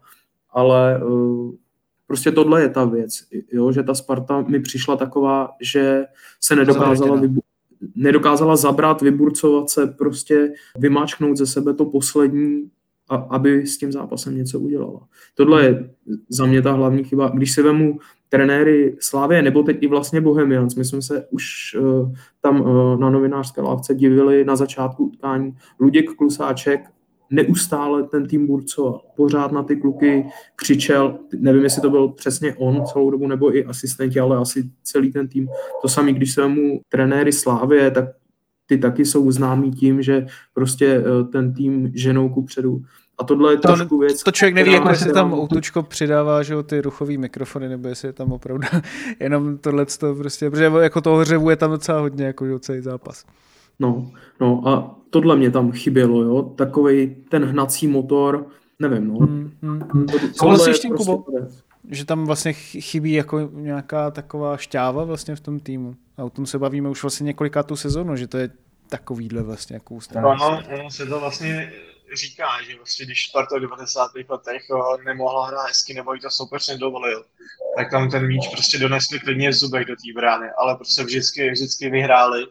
Speaker 6: ale uh, prostě tohle je ta věc, jo, že ta Sparta mi přišla taková, že se nedokázala, vybu- nedokázala zabrat, vyburcovat se, prostě vymáčknout ze sebe to poslední, a, aby s tím zápasem něco udělala. Tohle je za mě ta hlavní chyba. Když si vemu trenéry Slavie, nebo teď i vlastně Bohemians, my jsme se už uh, tam uh, na novinářské lávce divili na začátku utkání. Luděk Klusáček neustále ten tým burcoval. Pořád na ty kluky křičel, nevím, jestli to byl přesně on celou dobu, nebo i asistenti, ale asi celý ten tým. To samé, když se mu trenéry Slavie, tak ty taky jsou známí tím, že prostě ten tým ženou kupředu. A tohle je to, trošku věc.
Speaker 4: To člověk neví, jako jestli tam Outučko přidává, že ty ruchový mikrofony, nebo jestli je tam opravdu jenom tohleto prostě, protože jako toho hřevu je tam docela hodně, jako celý zápas.
Speaker 6: No, no a tohle mě tam chybělo, jo, takovej ten hnací motor, nevím, no.
Speaker 4: Hmm, hmm. Souhlasíš tím, Kubo? Že tam vlastně chybí jako nějaká taková šťáva vlastně v tom týmu. A o tom se bavíme už vlastně několikátou sezónu, že to je takovýhle vlastně jako ústav.
Speaker 5: Ano, ono se to vlastně říká, že vlastně když Sparta v devadesátých letech nemohla hrát hezky, nebo jí to soupeř nedovolil, tak tam ten míč prostě donesli klidně v zubech do té brány, ale prostě vždycky, vždycky vyhráli.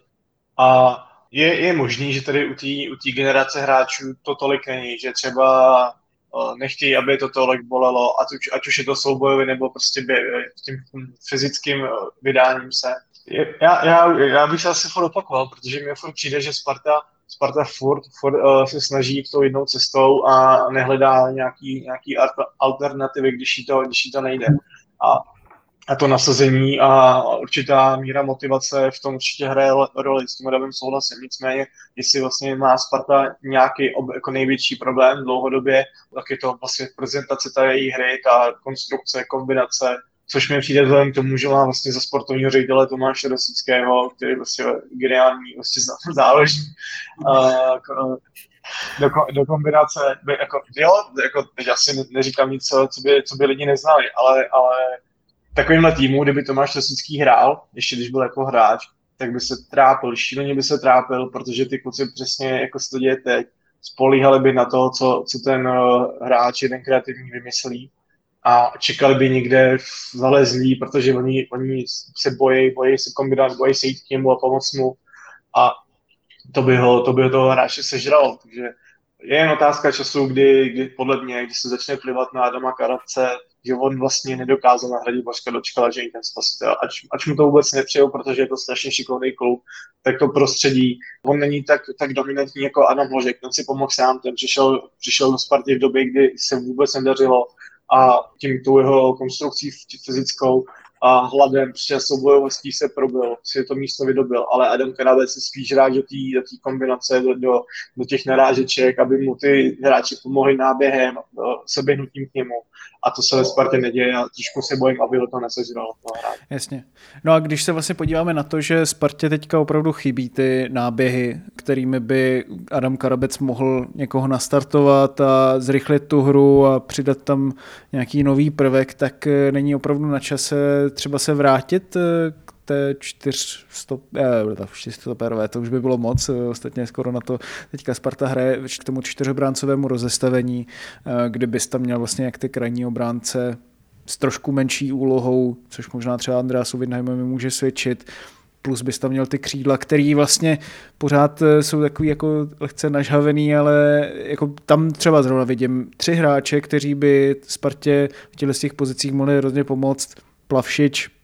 Speaker 5: A je, je možný, že tady u té u té generace hráčů to tolik není, že třeba nechtějí, aby to tolik bolelo, ať už, ať už je to soubojový, nebo prostě tím fyzickým vydáním se. Já, já, já bych se asi furt opakoval, protože mi furt přijde, že Sparta, Sparta furt, furt uh, se snaží jít tou jednou cestou a nehledá nějaký, nějaký alternativy, když jí to, když jí to nejde. A, a to nasazení a určitá míra motivace v tom určitě hraje roli, s tím Adamem souhlasím. Nicméně, jestli vlastně má Sparta nějaký ob, jako největší problém dlouhodobě, tak je to vlastně prezentace té její hry, ta konstrukce, kombinace, což mi přijde vzhledem k tomu, že má vlastně za sportovního ředitele Tomáše Rosického, který je vlastně geniální vlastně záložník. Do, do kombinace, jako, jo, jako, já si neříkám nic, co by, co by lidi neznali, ale, ale takovýmhle týmu, kdyby Tomáš Rosický hrál, ještě když byl jako hráč, tak by se trápil, šíleně by se trápil, protože ty kluci přesně, jako se to děje teď, spolíhali by na to, co, co ten hráč, jeden kreativní vymyslí, a čekali by někde zalezlí, protože oni, oni se bojí, bojí se kombinovat, bojí se jít k němu a pomoct mu a to by ho, to by ho toho hráče sežralo. Takže je jen otázka času, kdy, kdy podle mě, když se začne plivat na Adama Karabce, že on vlastně nedokázal nahradit Vaška Dočkala, že je ten spasitel. Ač, ač mu to vůbec nepřeju, protože je to strašně šikovný klub, tak to prostředí, on není tak, tak dominantní jako Adam Hložek, ten si pomohl sám, ten přišel, přišel do Sparty v době, kdy se vůbec nedařilo, a tím tou jeho konstrukcí fyzickou a hladem, prostě soubojovostí se probil, si to místo vydobil, ale Adam Karabec si spíš rád do té kombinace, do, do, do těch narážeček, aby mu ty hráči pomohli náběhem, seběhnutím k němu. A to se ve Spartě neděje a těžko se bojím, aby ho to nesežralo.
Speaker 4: Jasně. No a když se vlastně podíváme na to, že Spartě teďka opravdu chybí ty náběhy, kterými by Adam Karabec mohl někoho nastartovat a zrychlit tu hru a přidat tam nějaký nový prvek, tak není opravdu na čase třeba se vrátit k té čtyřstoperové, to už by bylo moc, ostatně skoro na to teďka Sparta hraje k tomu čtyřobráncovému rozestavení, kdybys tam měl vlastně jak ty krajní obránce s trošku menší úlohou, což možná třeba Andreasu Widheimovi může svědčit, plus bys tam měl ty křídla, který vlastně pořád jsou takový jako lehce nažhavený, ale jako tam třeba zrovna vidím tři hráče, ktěří by Spartě v těchto těch pozicích mohli hrozně pomoct. Plavšič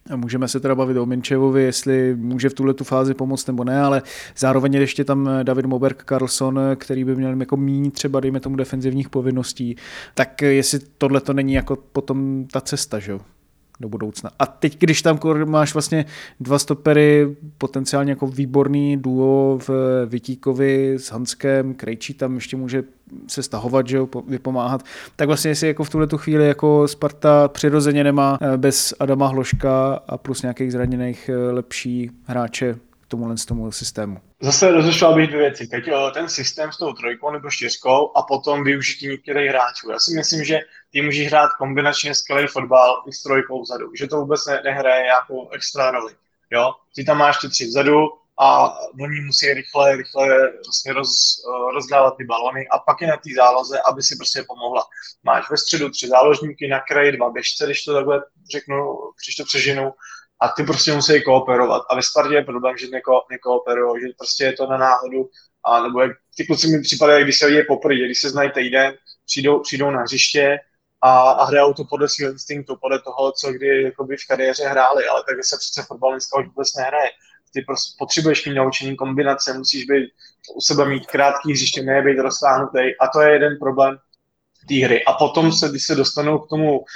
Speaker 4: A můžeme se teda bavit o Minčevovi, jestli může v tuhle tu fázi pomoct nebo ne, ale zároveň je ještě tam David Moberg Karlsson, který by měl jako míň třeba, dejme tomu, defenzivních povinností. Tak jestli tohle to není jako potom ta cesta, že jo, do budoucna. A teď, když tam máš vlastně dva stopery, potenciálně jako výborný duo v Vitíkovi s Hanskem, Krejčí tam ještě může se stahovat, že jo, vypomáhat, tak vlastně jestli jako v tuhle tu chvíli jako Sparta přirozeně nemá bez Adama Hloška a plus nějakých zraněných lepší hráče k tomuhle z tomu systému.
Speaker 5: Zase rozlišoval bych dvě věci. Teď ten systém s tou trojkou nebo čtyřkou a potom využití některých hráčů. Já si myslím, že ty můžeš hrát kombinačně skvělý fotbal i s trojkou vzadu, že to vůbec ne, nehraje jako extra roli. Jo? Ty tam máš ty tři vzadu a oni musí rychle, rychle vlastně roz, rozdávat ty balony a pak je na té záloze, aby si prostě pomohla. Máš ve středu tři záložníky, na kraji dva běžce, když to takhle řeknu, když to přežinu, a ty prostě musí kooperovat. A ve Spartě je problém, že neko, nekooperují, že prostě je to na náhodu. A nebo jak ty kluci mi připadají, když se vidějí poprvé, když se znají týden, přijdou, přijdou na hřiště a, a hrajou to podle svého instinktu, podle toho, co kdy jakoby v kariéře hráli, ale tak se přece fotbal dneska už vůbec nehraje. Ty prostě potřebuješ mít naučení kombinace, musíš být u sebe mít krátký hřiště, ne být roztáhnutý. A to je jeden problém té hry. A potom se, když se dostanou k tomu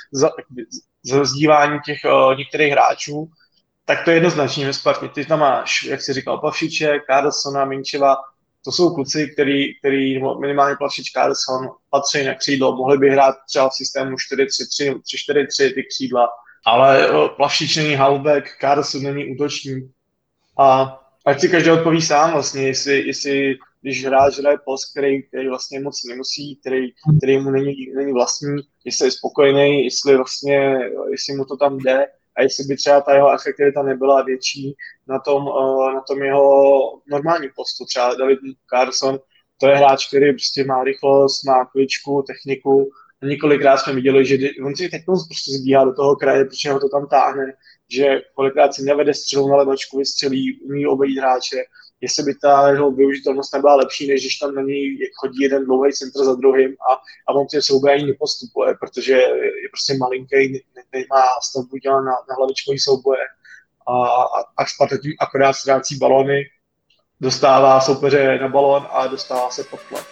Speaker 5: zazdívání těch uh, některých hráčů, tak to je jednoznačně ve Spartě. Ty tam máš, jak jsi říkal, Plavšiče, Karlssona, Minčeva, to jsou kluci, který, který minimálně Plavšič, Karlsson patří na křídlo, mohli by hrát třeba v systému čtyři tři tři, tři čtyři tři ty křídla, ale uh, Plavšič není halfback, Karlsson není útočník. A ať si každý odpoví sám vlastně, jestli, jestli když hráč hraje post, který, který vlastně moc nemusí, který, který mu není, není vlastní, jestli je spokojený, jestli vlastně, jestli mu to tam jde a jestli by třeba ta jeho efektivita nebyla větší na tom, na tom jeho normálním postu. Třeba David Karlsson, to je hráč, který prostě má rychlost, má kličku, techniku. Několikrát jsme viděli, že on si teď prostě zbíhá do toho kraje, protože ho to tam táhne, že kolikrát si nevede střelu na levačku, vystřelí, umí obejít hráče. Jestli by ta jeho využitelnost nebyla lepší, než když tam na něj chodí jeden dlouhý centr za druhým a, a on ty souboje ani nepostupuje, protože je prostě malinký, nemá stavbu dělat na, na hlavičkový souboje. A, a, a Sparta tím akorát ztrácí balony, dostává soupeře na balón a dostává se pod tlak.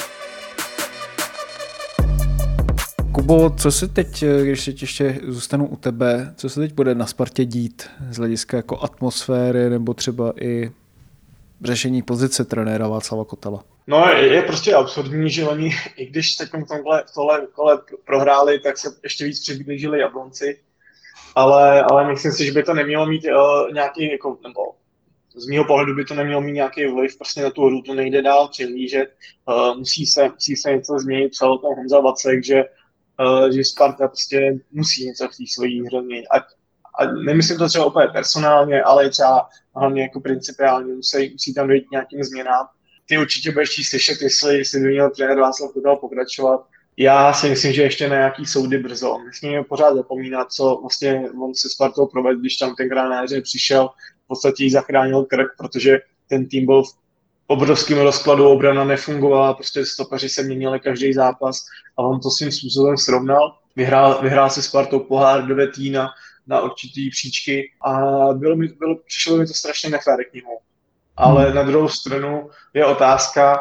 Speaker 4: Kubo, co se teď, když se ještě zůstanu u tebe, co se teď bude na Spartě dít z hlediska jako atmosféry nebo třeba i řešení pozice trenéra Václava Kotela?
Speaker 5: No je, je prostě absurdní, že oni, i když teď v tomhle v tohle kole prohráli, tak se ještě víc přiblížili Jablonci, ale, ale myslím si, že by to nemělo mít uh, nějaký, jako, nebo z mého pohledu by to nemělo mít nějaký vliv, prostě na tu hru to nejde dál přihlížet, uh, musí, se, musí se něco změnit, třeba ten Honza Vacek, že, uh, že Sparta prostě musí něco v té svojí hře měnit. A, a nemyslím to třeba úplně personálně, ale třeba hlavně jako principiálně musí, musí tam dojít nějakým změnám. Ty určitě budeš chtít slyšet, jestli, jestli by měl trenér Václav Kotel pokračovat. Já si myslím, že ještě na nějaký soudy brzo. Nesmíme pořád zapomínat, co vlastně on se Spartou provedl, když tam tenkrát na jaře přišel, v podstatě jí zachránil krk, protože ten tým byl v obrovském rozkladu, obrana nefungovala, prostě stopeři se měnili každý zápas a on to svým způsobem srovnal. Vyhrál, vyhrál se Spartou pohár do Vetína na určitý příčky a bylo mi, bylo, přišlo mi to strašně nefér k němu. Ale hmm. na druhou stranu je otázka,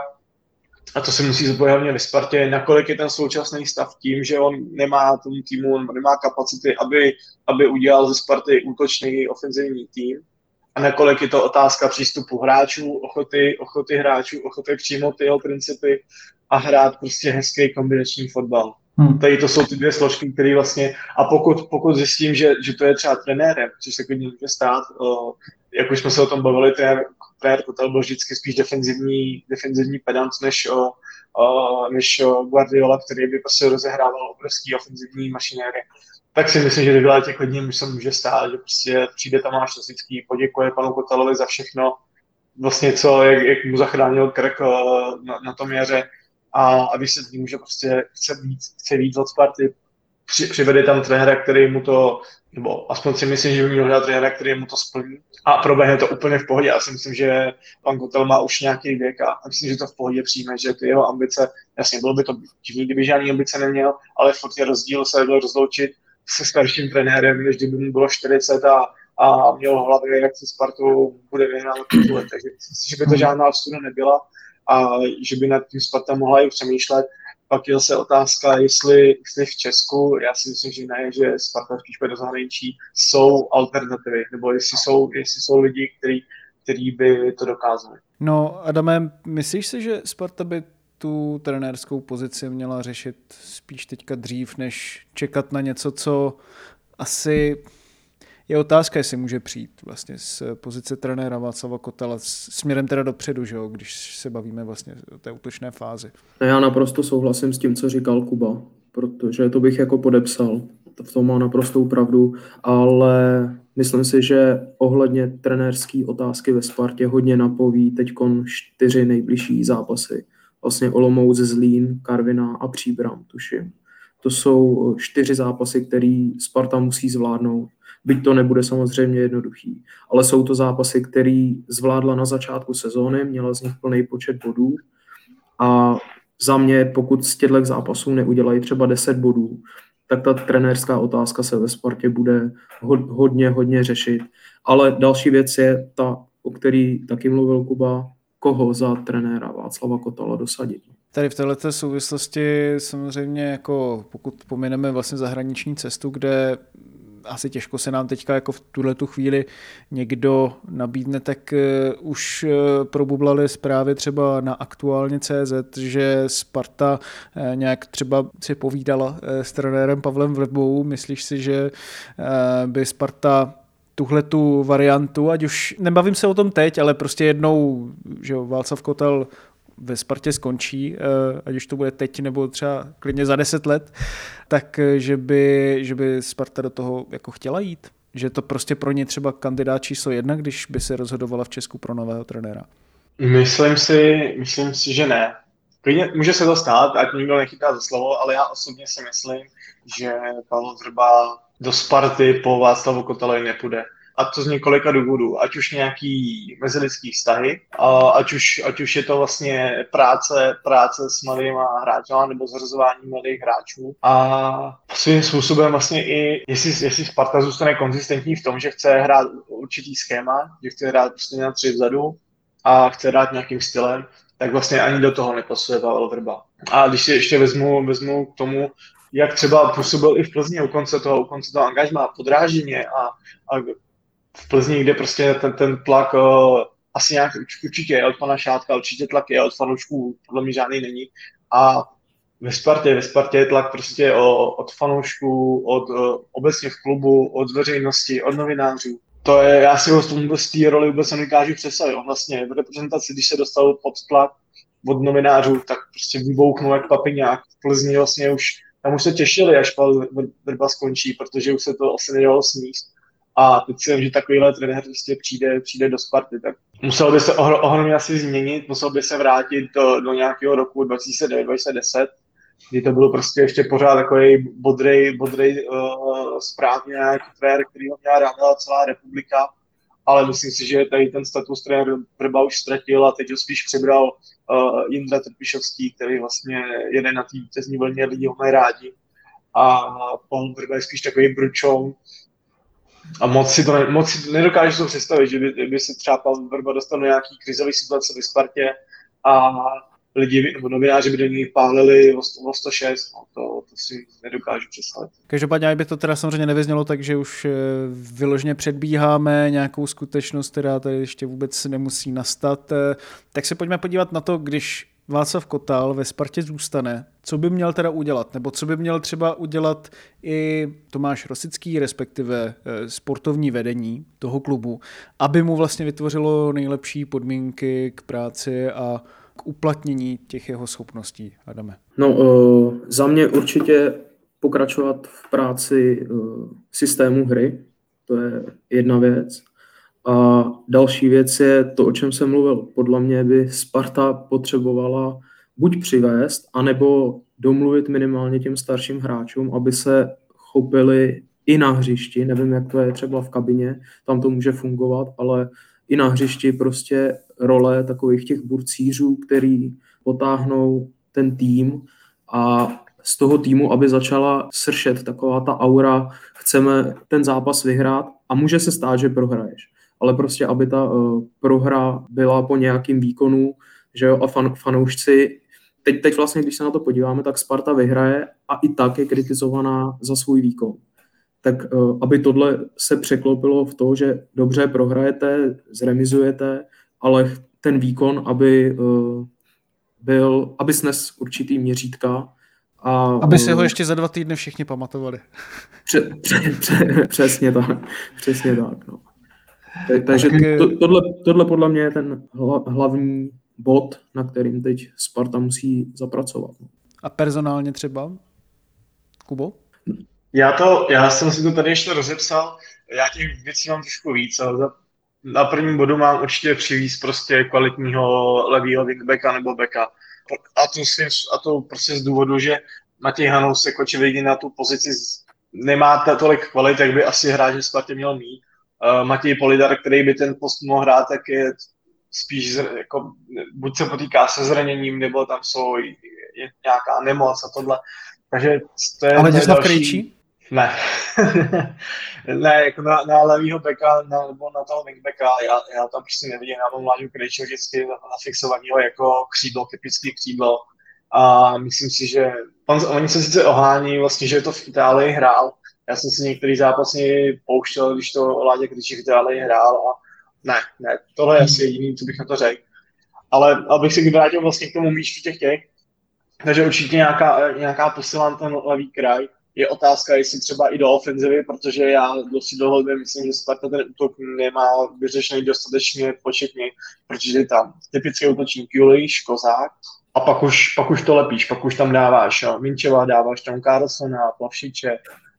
Speaker 5: a to se musí zodpovědět hlavně ve Spartě, nakolik je ten současný stav tím, že on nemá tomu týmu, on nemá kapacity, aby, aby udělal ze Sparty útočný ofenzivní tým. A nakolik je to otázka přístupu hráčů, ochoty, ochoty hráčů, ochoty přijmout ty jeho principy a hrát prostě hezký kombinační fotbal. Hmm. Tady to jsou ty dvě složky, které vlastně, a pokud, pokud zjistím, že, že to je třeba trenérem, což se klidně může stát, o, jak už jsme se o tom bavili, trenér Kotel byl vždycky spíš defenzivní, defenzivní pedant než, o, o, než o Guardiola, který by prostě rozehrával obrovský ofenzivní mašinéry. Tak si myslím, že tyhle těch klidně už se může stát, že prostě přijde Tamáš Rosický, poděkuje panu Kotelovi za všechno, vlastně co, jak, jak mu zachránil krk na, na tom jaře. A, a když se tím, že prostě chce víc, chce víc od Sparty, při, přivede tam trenéra, který mu to, nebo aspoň si myslím, že by měl hledat trenéra, který mu to splní. A proběhne to úplně v pohodě. Já si myslím, že pan Kotel má už nějaký věk a myslím, že to v pohodě přijme, že ty jeho ambice, jasně bylo by to divný, kdyby žádný ambice neměl, ale furt je rozdíl se rozloučit se starším trenérem, než kdyby mu bylo čtyřicet a, a měl v hlavě, jak se Spartou bude vyhrávat titul. Takže myslím si, že by to žádná ostuda nebyla a že by nad tím Sparta mohla i přemýšlet. Pak je zase otázka, jestli, jestli v Česku, já si myslím, že ne, že Sparta spíš do zahraničí, jsou alternativy, nebo jestli jsou, jestli jsou lidi, kteří který by to dokázali.
Speaker 4: No, Adame, myslíš si, že Sparta by tu trenérskou pozici měla řešit spíš teďka dřív, než čekat na něco, co asi je otázka, jestli může přijít vlastně z pozice trenéra Václava Kotela směrem teda dopředu, že jo, když se bavíme vlastně o té útočné fázi.
Speaker 6: Já naprosto souhlasím s tím, co říkal Kuba, protože to bych jako podepsal. V tom má naprostou pravdu, ale myslím si, že ohledně trenérské otázky ve Spartě hodně napoví teďkon čtyři nejbližší zápasy. Vlastně Olomouc, Zlín, Karviná a Příbram, tuším. To jsou čtyři zápasy, které Sparta musí zvládnout. Byť to nebude samozřejmě jednoduchý, ale jsou to zápasy, které zvládla na začátku sezóny, měla z nich plný počet bodů a za mě, pokud z těchto zápasů neudělají třeba deset bodů, tak ta trenérská otázka se ve Spartě bude hodně, hodně řešit. Ale další věc je ta, o který taky mluvil Kuba, koho za trenéra Václava Kotela dosadit.
Speaker 4: Tady v této souvislosti samozřejmě, jako pokud pomineme vlastně zahraniční cestu, kde asi těžko se nám teďka jako v tuhletu chvíli někdo nabídne, tak uh, už uh, probublali zprávy třeba na aktuálně tečka cé zet, že Sparta uh, nějak třeba si povídala uh, s trenérem Pavlem Vrbou. Myslíš si, že uh, by Sparta tuhletu variantu, ať už nebavím se o tom teď, ale prostě jednou, že jo, Václav Kotel ve Spartě skončí, ať už to bude teď nebo třeba klidně za deset let, tak že by, že by Sparta do toho jako chtěla jít? Že to prostě pro ně třeba kandidát číslo jedna, když by se rozhodovala v Česku pro nového trenéra?
Speaker 5: Myslím si, myslím si, že ne. Klidně může se to stát, ať nikdo nechytá za slovo, ale já osobně si myslím, že Pavel Vrba do Sparty po Václavu Kotelovi nepůjde. A to z několika důvodů, ať už nějaký mezilidský vztahy, ať už, ať už je to vlastně práce, práce s mladýma hráčema nebo zařazování mladých hráčů. A svým způsobem vlastně i, jestli, jestli Sparta zůstane konzistentní v tom, že chce hrát určitý schéma, že chce hrát prostě na tři vzadu a chce hrát nějakým stylem, tak vlastně ani do toho nepasuje Pavel Vrba. A když si ještě vezmu, vezmu k tomu, jak třeba působil i v Plzni u konce toho, u konce toho angažmá podráženě a, a v Plzni, kde prostě ten, ten tlak uh, asi nějak určitě je od pana Šátka, určitě tlak je od fanoušků, podle mě žádný není. A ve Spartě, ve Spartě je tlak prostě o, od fanoušků, od uh, obecně v klubu, od veřejnosti, od novinářů. To je, já si ho z té roli vůbec nedokážu představit. On vlastně v reprezentaci, když se dostal pod tlak od novinářů, tak prostě vybouchnul jak papiňák. V Plzni vlastně už, tam už se těšili, až Pavel Vrba skončí, protože už se to asi nedalo sníst. A teď si vím, že takovýhle trenér prostě přijde, přijde do Sparty, tak musel by se ohromně asi změnit, musel by se vrátit do, do nějakého roku dva tisíce devět dva tisíce deset, kdy to bylo prostě ještě pořád takový bodrej, bodrej uh, správně nějaký trenér, který ho měla ráda celá republika, ale myslím si, že tady ten status trenér Vrba už ztratil a teď ho spíš přibral uh, Jindra Trpišovský, který vlastně jede na té vítězní vlně, lidi ho mají rádi. A Pavel Vrba je spíš takový bručon. A moc si to ne, moc si nedokážu to představit, že by, by se třeba Pavel Vrba dostal do nějaký krizový situace ve Spartě a lidi nebo novináři by do něj pálili o sto šest, no to, to si nedokážu představit.
Speaker 4: Každopádně by to teda samozřejmě nevyznělo tak, že už vyloženě předbíháme nějakou skutečnost, která tady ještě vůbec nemusí nastat. Tak se pojďme podívat na to, když Václav Kotal ve Spartě zůstane, co by měl teda udělat, nebo co by měl třeba udělat i Tomáš Rosický, respektive sportovní vedení toho klubu, aby mu vlastně vytvořilo nejlepší podmínky k práci a k uplatnění těch jeho schopností. Adame.
Speaker 6: No, uh, za mě určitě pokračovat v práci uh, systému hry, to je jedna věc. A další věc je to, o čem jsem mluvil. Podle mě by Sparta potřebovala buď přivést, anebo domluvit minimálně těm starším hráčům, aby se chopili i na hřišti. Nevím, jak to je třeba v kabině, tam to může fungovat, ale i na hřišti prostě role takových těch burcířů, který potáhnou ten tým a z toho týmu, aby začala sršet taková ta aura, chceme ten zápas vyhrát a může se stát, že prohraješ. Ale prostě, aby ta uh, prohra byla po nějakým výkonu, že jo, a fan, fanoušci, teď, teď vlastně, když se na to podíváme, tak Sparta vyhraje a i tak je kritizovaná za svůj výkon. Tak uh, aby tohle se překlopilo v to, že dobře prohrajete, zremizujete, ale ten výkon, aby uh, byl, aby snes určitý měřítka. A,
Speaker 4: aby si ho ještě za dva týdny všichni pamatovali.
Speaker 6: Pře, pře, pře, přesně tak. Přesně tak, no. Takže to, tohle, tohle podle mě je ten hlavní bod, na kterým teď Sparta musí zapracovat.
Speaker 4: A personálně třeba? Kubo?
Speaker 5: Já, to, já jsem si to tady ještě rozepsal, já těch věcí mám trošku víc. Na prvním bodu mám určitě přivíz prostě kvalitního levýho wingbacka nebo backa. A to, si, a to prostě z důvodu, že Matěj Hanousek očividně na tu pozici nemá tolik kvalit, jak by asi hráč v Spartě měl mít. Uh, Matěj Polidar, který by ten post mohl hrát, tak je spíš jako, buď se potýká se zraněním, nebo tam jsou je nějaká nemoc a tohle. Takže to je,
Speaker 4: ale Děslav
Speaker 5: další...
Speaker 4: Krejčí?
Speaker 5: Ne. Ne, jako na, na levýho beka na, nebo na toho wingbacka, já, já tam prostě nevidím, já mám Láďu Krejčího vždycky nafixovanýho jako křídlo, typický křídlo. A myslím si, že on, oni se sice ohání vlastně, že to v Itálii hrál. Já jsem si některý zápasy pouštěl, když to Láďa Krejčí v Itálii hrál a ne, ne, tohle je asi jediný, co bych na to řekl. Ale abych se vrátil vlastně k tomu míčku těch těch, takže určitě nějaká, nějaká posila na ten levý kraj. Je otázka, jestli třeba i do ofenzivy, protože já dosti dlouhodobě myslím, že Sparta ten útok nemá vyřešený dostatečně početně, protože je tam typický útočník Juliš, Kozák a pak už, pak už to lepíš, pak už tam dáváš no, Minčeva, dáváš tam Carlsona, Plavšiče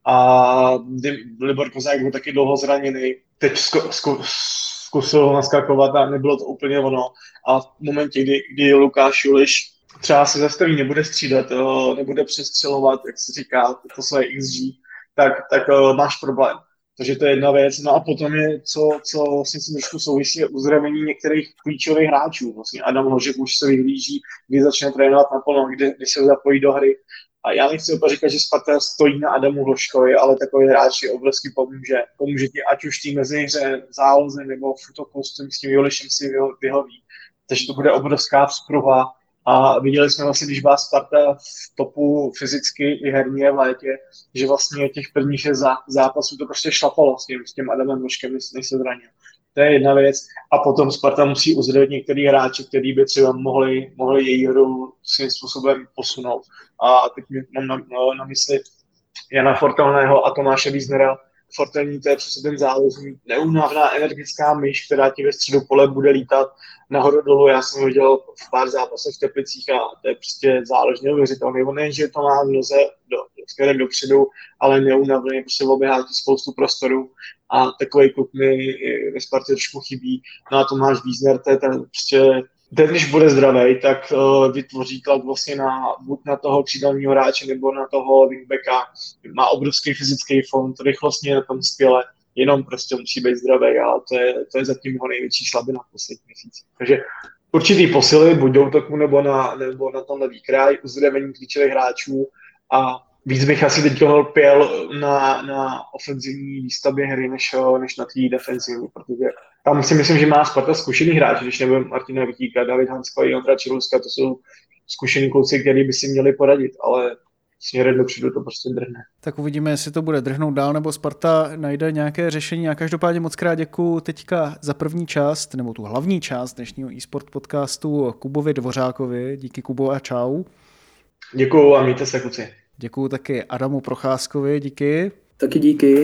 Speaker 5: a Libor Kozák byl taky dlouho zraněný, teď zku, zku, zkusil naskakovat a nebylo to úplně ono a v momentě, kdy, kdy Lukáš Juliš třeba se zastaví, nebude střídat, nebude přestřelovat, jak se říká, to své X G, tak, tak máš problém. Takže to je jedna věc. No a potom je, co, co si myslím trošku souvisí, je uzdravení některých klíčových hráčů. Vlastně Adam Hložek už se vyhlíží, kdy začne trénovat naplno, kdy, kdy se zapojí do hry. A já nechci úplně říkat, že Sparta stojí na Adamu Hložkovi, ale takový hráč je obrovský pomůže. Pomůže ti ať už tým mezi hře záloze nebo v útoku s tím, s tím Julišem si vyhoví. Takže to bude obrovská vzpruha. A viděli jsme vlastně, když byla Sparta v topu fyzicky i herně v létě, že vlastně těch prvních zápasů to prostě šlapalo s tím, s tím Adamem Hložkem, než se zranil. To je jedna věc. A potom Sparta musí uzdravit některý hráči, kteří by třeba mohli, mohli její hru svým způsobem posunout. A teď mám na, na mysli Jana Fortelného a Tomáše Wiesnera. Fortelní, to je přesně ten záložník, neúnavná energická myš, která ti ve středu pole bude lítat nahoru dolů. Já jsem ho viděl v pár zápasech v Teplicích a to je prostě záložně neuvěřitelný. On nejen, že to má v noze do, směrem dopředu, ale neúnavný, prostě oběhá ti spoustu prostoru a takový kluk mi ve Spartě trošku chybí. No a Tomáš Wiesner, to je ten prostě ten, když bude zdravý, tak uh, vytvoří tlak vlastně na, buď na toho křídelního hráče, nebo na toho wingbacka. Má obrovský fyzický fond, rychlostně je na tom skvěle, jenom prostě musí být zdravý a to je, to je zatím jeho největší slabina v posledních měsících. Takže určitý posily, buď do útoku, nebo na, nebo na tom levý kraj, uzdravení klíčových hráčů a víc bych asi teď lpěl na, na ofenzivní výstavbě hry, než, než na té defenzivní, protože tam si myslím, že má Sparta zkušený hráč, když nebude Martina Vitíka, David Hanska i Ondra Čiluska, to jsou zkušený kluci, kteří by si měli poradit, ale směrem dopředu to prostě drhne.
Speaker 4: Tak uvidíme, jestli to bude drhnout dál, nebo Sparta najde nějaké řešení. A každopádně moc krát děkuju teďka za první část, nebo tu hlavní část dnešního eSport podcastu Kubovi Dvořákovi. Díky, Kubo, a čau.
Speaker 5: Děkuju a mějte se, kluci.
Speaker 4: Děkuju taky Adamu Procházkovi, díky.
Speaker 6: Taky díky.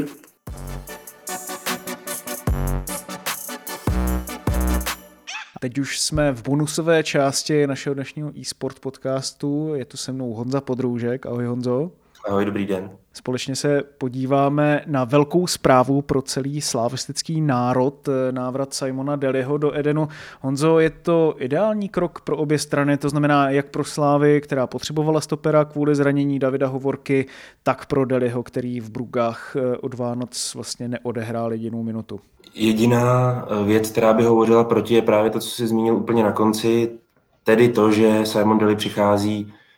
Speaker 4: Teď už jsme v bonusové části našeho dnešního eSport podcastu. Je tu se mnou Honza Podroužek. Ahoj, Honzo.
Speaker 7: Ahoj, dobrý den.
Speaker 4: Společně se podíváme na velkou zprávu pro celý slavistický národ, návrat Simona Deliho do Edenu. Honzo, je to ideální krok pro obě strany, to znamená jak pro Slávy, která potřebovala stopera kvůli zranění Davida Hovorky, tak pro Deliho, který v Brugách od Vánoc vlastně neodehrál jedinou minutu.
Speaker 7: Jediná věc, která by hovořila proti, je právě to, co jsi zmínil úplně na konci, tedy to, že Simon Daly přichází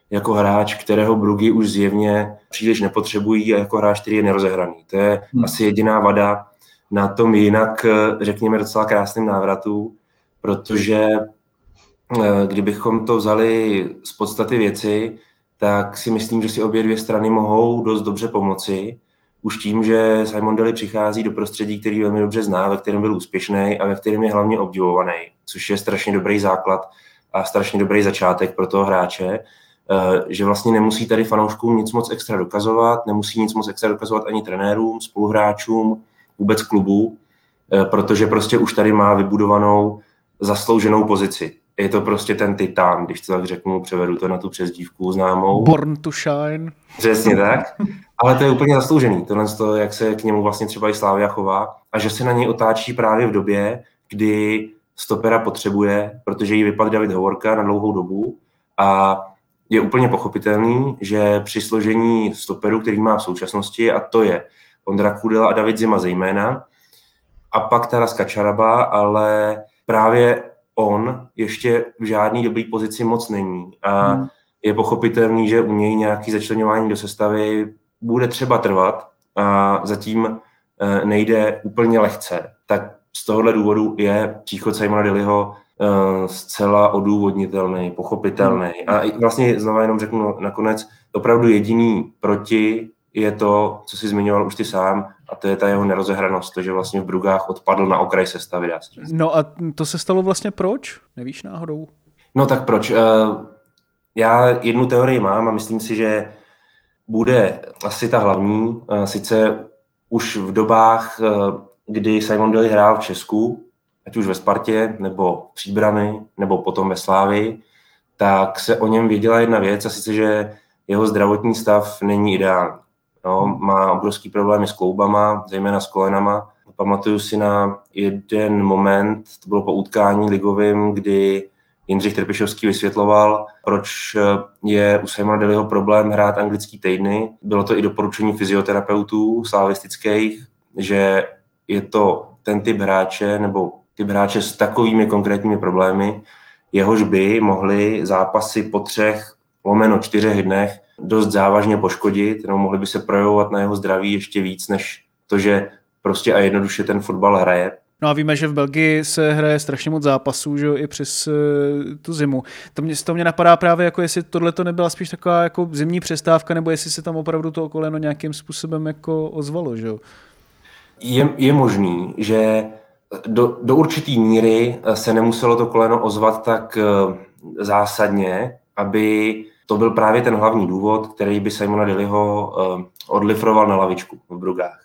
Speaker 7: jako hráč, kterého Bruggy už zjevně příliš nepotřebují a jako hráč, který je nerozehraný. To je hmm. asi jediná vada na tom jinak, řekněme, docela krásným návratu, protože kdybychom to vzali z podstaty věci, tak si myslím, že si obě dvě strany mohou dost dobře pomoci. Už tím, že Simon Daly přichází do prostředí, který velmi dobře zná, ve kterém byl úspěšný a ve kterém je hlavně obdivovaný, což je strašně dobrý základ a strašně dobrý začátek pro toho hráče, že vlastně nemusí tady fanouškům nic moc extra dokazovat, nemusí nic moc extra dokazovat ani trenérům, spoluhráčům, vůbec klubu, protože prostě už tady má vybudovanou zaslouženou pozici. Je to prostě ten titán, když to tak řeknu, převedu to na tu přezdívku známou.
Speaker 4: Born to shine.
Speaker 7: Přesně tak, ale to je úplně zasloužený, tohle z toho, jak se k němu vlastně třeba i Slavia chová a že se na něj otáčí právě v době, kdy stopera potřebuje, protože jí vypadl David Hovorka na dlouhou dobu a je úplně pochopitelný, že při složení stoperu, který má v současnosti, a to je Ondra Kudela a David Zima zejména, a pak Taras Kačaraba, ale právě on ještě v žádný dobrý pozici moc není. A hmm. je pochopitelný, že u něj nějaké začleňování do sestavy bude třeba trvat a zatím nejde úplně lehce. Tak z tohohle důvodu je příchod Simona Dalyho zcela odůvodnitelný, pochopitelný. A vlastně znovu jenom řeknu nakonec, opravdu jediný proti je to, co jsi zmiňoval už ty sám, a to je ta jeho nerozehranost, to, že vlastně v Brugách odpadl na okraj sestavy, dá se říct.
Speaker 4: No a to se stalo vlastně proč? Nevíš náhodou?
Speaker 7: No tak proč? Já jednu teorii mám a myslím si, že bude asi ta hlavní, sice už v dobách, kdy Simon Daly hrál v Česku, ať už ve Spartě, nebo v Příbrami, nebo potom ve Slávii, tak se o něm věděla jedna věc, a sice, že jeho zdravotní stav není ideální. No, má obrovský problémy s kloubama, zejména s kolenama. Pamatuju si na jeden moment, to bylo po utkání ligovým, kdy Jindřich Trpišovský vysvětloval, proč je u Simona Dalyho problém hrát anglický týdny. Bylo to i doporučení fyzioterapeutů slavistických, že je to ten typ hráče, nebo typ hráče s takovými konkrétními problémy, jehož by mohli zápasy po třech lomeno čtyřech dnech dost závažně poškodit, nebo mohli by se projevovat na jeho zdraví ještě víc, než to, že prostě a jednoduše ten fotbal hraje.
Speaker 4: No a víme, že v Belgii se hraje strašně moc zápasů, že jo, i přes uh, tu zimu. To mě, to mě napadá právě, jako jestli tohle to nebyla spíš taková jako zimní přestávka, nebo jestli se tam opravdu to koleno nějakým způsobem jako ozvalo, že jo?
Speaker 7: Je, je možný, že do, do určitý míry se nemuselo to koleno ozvat tak uh, zásadně, aby to byl právě ten hlavní důvod, který by Simona Dalyho uh, odlifroval na lavičku v Brugách.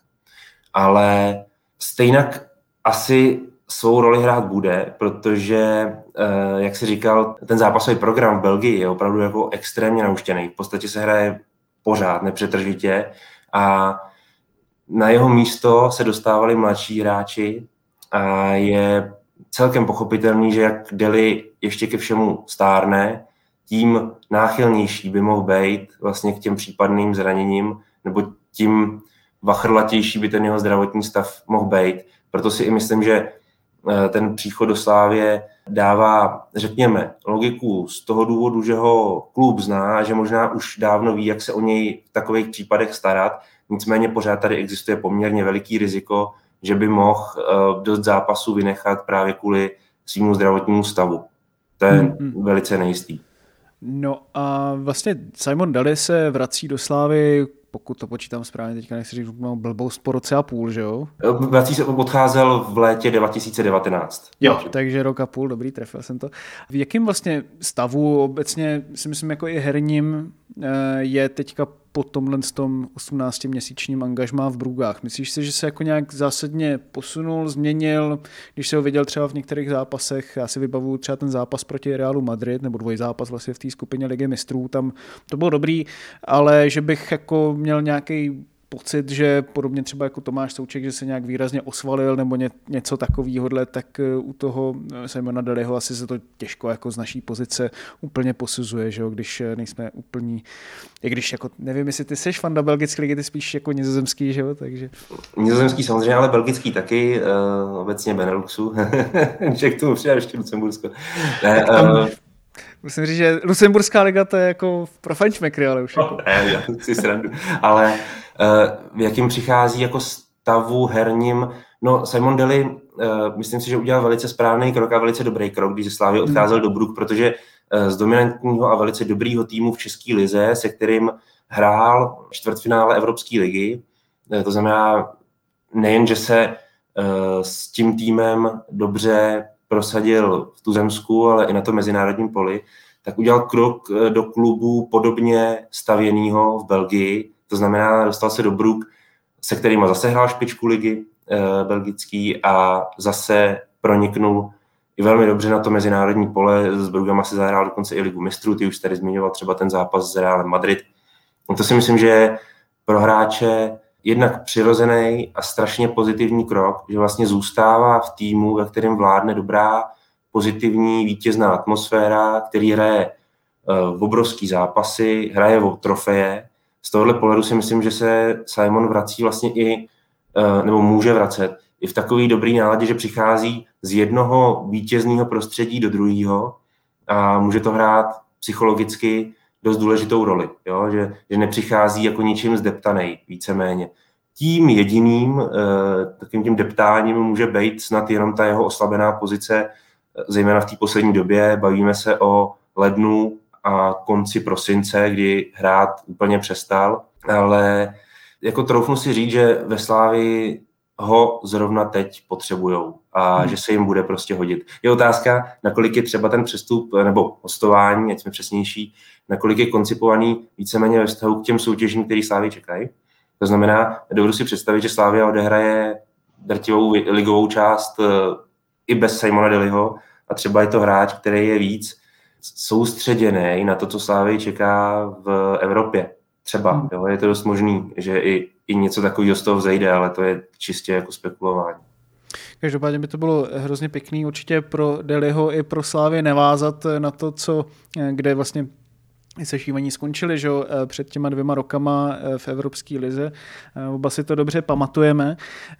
Speaker 7: Ale stejnak asi svou roli hrát bude, protože, uh, jak jsi říkal, ten zápasový program v Belgii je opravdu jako extrémně nauštěný. V podstatě se hraje pořád, nepřetržitě a na jeho místo se dostávali mladší hráči a je celkem pochopitelný, že jak Daly ještě ke všemu stárne, tím náchylnější by mohl být vlastně k těm případným zraněním, nebo tím vachrlatější by ten jeho zdravotní stav mohl být. Proto si i myslím, že ten příchod do Slávie dává, řekněme, logiku z toho důvodu, že ho klub zná a že možná už dávno ví, jak se o něj v takových případech starat. Nicméně pořád tady existuje poměrně veliký riziko, že by mohl dost zápasů vynechat právě kvůli svému zdravotnímu stavu. To je mm-hmm. velice nejistý.
Speaker 4: No a vlastně Simon Daly se vrací do Slávy, pokud to počítám správně, teďka nechci říct, mám blbost, po roce a půl, že jo?
Speaker 7: Vrací se, odcházel v létě dva tisíce devatenáct.
Speaker 4: Jo, takže rok a půl, dobrý, trefil jsem to. V jakém vlastně stavu obecně, si myslím, jako i herním, je teďka po tomhle tom osmnáctiměsíčním angažmá v Brugách? Myslíš si, že se jako nějak zásadně posunul, změnil, když se ho viděl třeba v některých zápasech? Já si vybavuju třeba ten zápas proti Realu Madrid, nebo dvojzápas vlastně v té skupině Ligy mistrů, tam to bylo dobrý, ale že bych jako měl nějaký pocit, že podobně třeba jako Tomáš Souček, že se nějak výrazně osvalil nebo ně, něco takovýhodle, tak u toho Simona Dalyho asi se to těžko jako z naší pozice úplně posuzuje, že jo, když nejsme úplní, i když jako nevím, jestli ty seš fanda belgické ligy, ty spíš jako nizozemský, že jo, takže.
Speaker 7: Nizozemský samozřejmě, ale belgický taky, uh, obecně Beneluxu, že k tomu přijde ještě Lucembursko. Ne, uh,
Speaker 4: Musím říct, že Lucemburská liga to je jako pro fančmekry, ale už.
Speaker 7: No, ne, já si srandu. Ale uh, v jakým přichází jako stavu herním, no Simon Daly, uh, myslím si, že udělal velice správný krok a velice dobrý krok, když ze Slávy odcházel do Brugg, protože uh, z dominantního a velice dobrýho týmu v české lize, se kterým hrál čtvrtfinále Evropské ligy, uh, to znamená nejen, že se uh, s tím týmem dobře prosadil v tuzemsku, ale i na tom mezinárodním poli, tak udělal krok do klubu podobně stavěného v Belgii, to znamená, dostal se do Brugg, se kterýma zase hrál špičku ligy e, belgický a zase proniknul i velmi dobře na to mezinárodní pole. S Bruggama se zahrál dokonce i ligu mistrů, ty už tady zmiňoval třeba ten zápas s Realem Madrid. No to si myslím, že je pro hráče jednak přirozený a strašně pozitivní krok, že vlastně zůstává v týmu, ve kterém vládne dobrá, pozitivní, vítězná atmosféra, který hraje uh, v obrovský zápasy, hraje o trofeje. Z tohohle pohledu si myslím, že se Simon vrací vlastně i, uh, nebo může vracet, i v takový dobrý náladě, že přichází z jednoho vítězného prostředí do druhého a může to hrát psychologicky dost důležitou roli, jo? Že, že nepřichází jako ničím zdeptanej, víceméně. Tím jediným, e, takým tím deptáním může být snad jenom ta jeho oslabená pozice, zejména v té poslední době. Bavíme se o lednu a konci prosince, kdy hrát úplně přestal, ale jako troufnu si říct, že ve Slávii ho zrovna teď potřebujou a hmm. že se jim bude prostě hodit. Je otázka, nakolik je třeba ten přestup, nebo hostování, ať jsme přesnější, nakolik je koncipovaný víceméně ve vztahu k těm soutěžím, který Slávii čekají. To znamená, dovedu si představit, že Slavia odehraje drtivou ligovou část i bez Simona Dalyho a třeba je to hráč, který je víc soustředěný na to, co Slavii čeká v Evropě. Třeba, hmm. jo, je to dost možný, že i, i něco takového z toho vzejde, ale to je čistě jako spekulování.
Speaker 4: Každopádně by to bylo hrozně pěkný určitě pro Dalyho i pro Slávy nevázat na to, co, kde vlastně se Šívaní skončili, že jo, před těma dvěma rokama v Evropské lize. Oba si to dobře pamatujeme.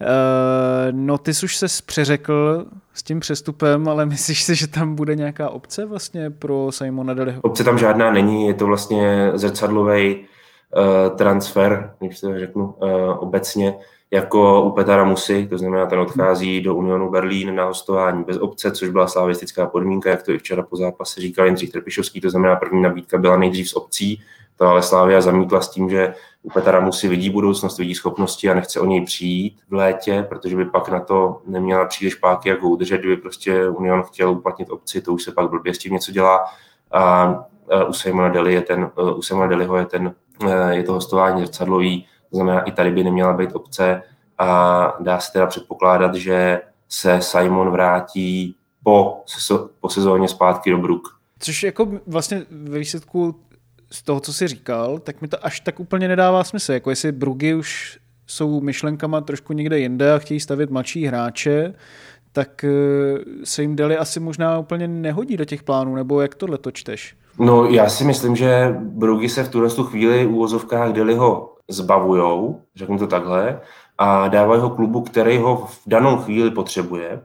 Speaker 4: No, ty jsi už ses přeřekl s tím přestupem, ale myslíš si, že tam bude nějaká opce vlastně pro Simona Dalyho? Opce
Speaker 7: tam žádná není, je to vlastně zrcadlovej uh, transfer, když to řeknu uh, obecně, jako u Petara Musy, to znamená, ten odchází do Unionu Berlín na hostování bez opce, což byla slavistická podmínka, jak to i včera po zápase říkal Jindřich Trpišovský, to znamená, první nabídka byla nejdřív s opcí, to ale Slavia zamítla s tím, že u Petara Musy vidí budoucnost, vidí schopnosti a nechce o něj přijít v létě, protože by pak na to neměla příliš páky, jak ho udržet, kdyby prostě Union chtěl uplatnit opci, to už se pak blbě s tím něco dělá. A u Simona Daly je ten, u Simona Dalyho je ten, je to hostování zrcadlový. To znamená, i tady by neměla být opce a dá se teda předpokládat, že se Simon vrátí po, po sezóně zpátky do Brugg.
Speaker 4: Což jako vlastně ve výsledku z toho, co jsi říkal, tak mi to až tak úplně nedává smysl. Jako jestli Bruggy už jsou myšlenkama trošku někde jinde a chtějí stavět mladší hráče, tak se jim Daly asi možná úplně nehodí do těch plánů, nebo jak tohle to čteš?
Speaker 7: No já si myslím, že Bruggy se v tuhle chvíli u uvozovkách Dalyho zbavujou, řeknu to takhle, a dávají ho klubu, který ho v danou chvíli potřebuje.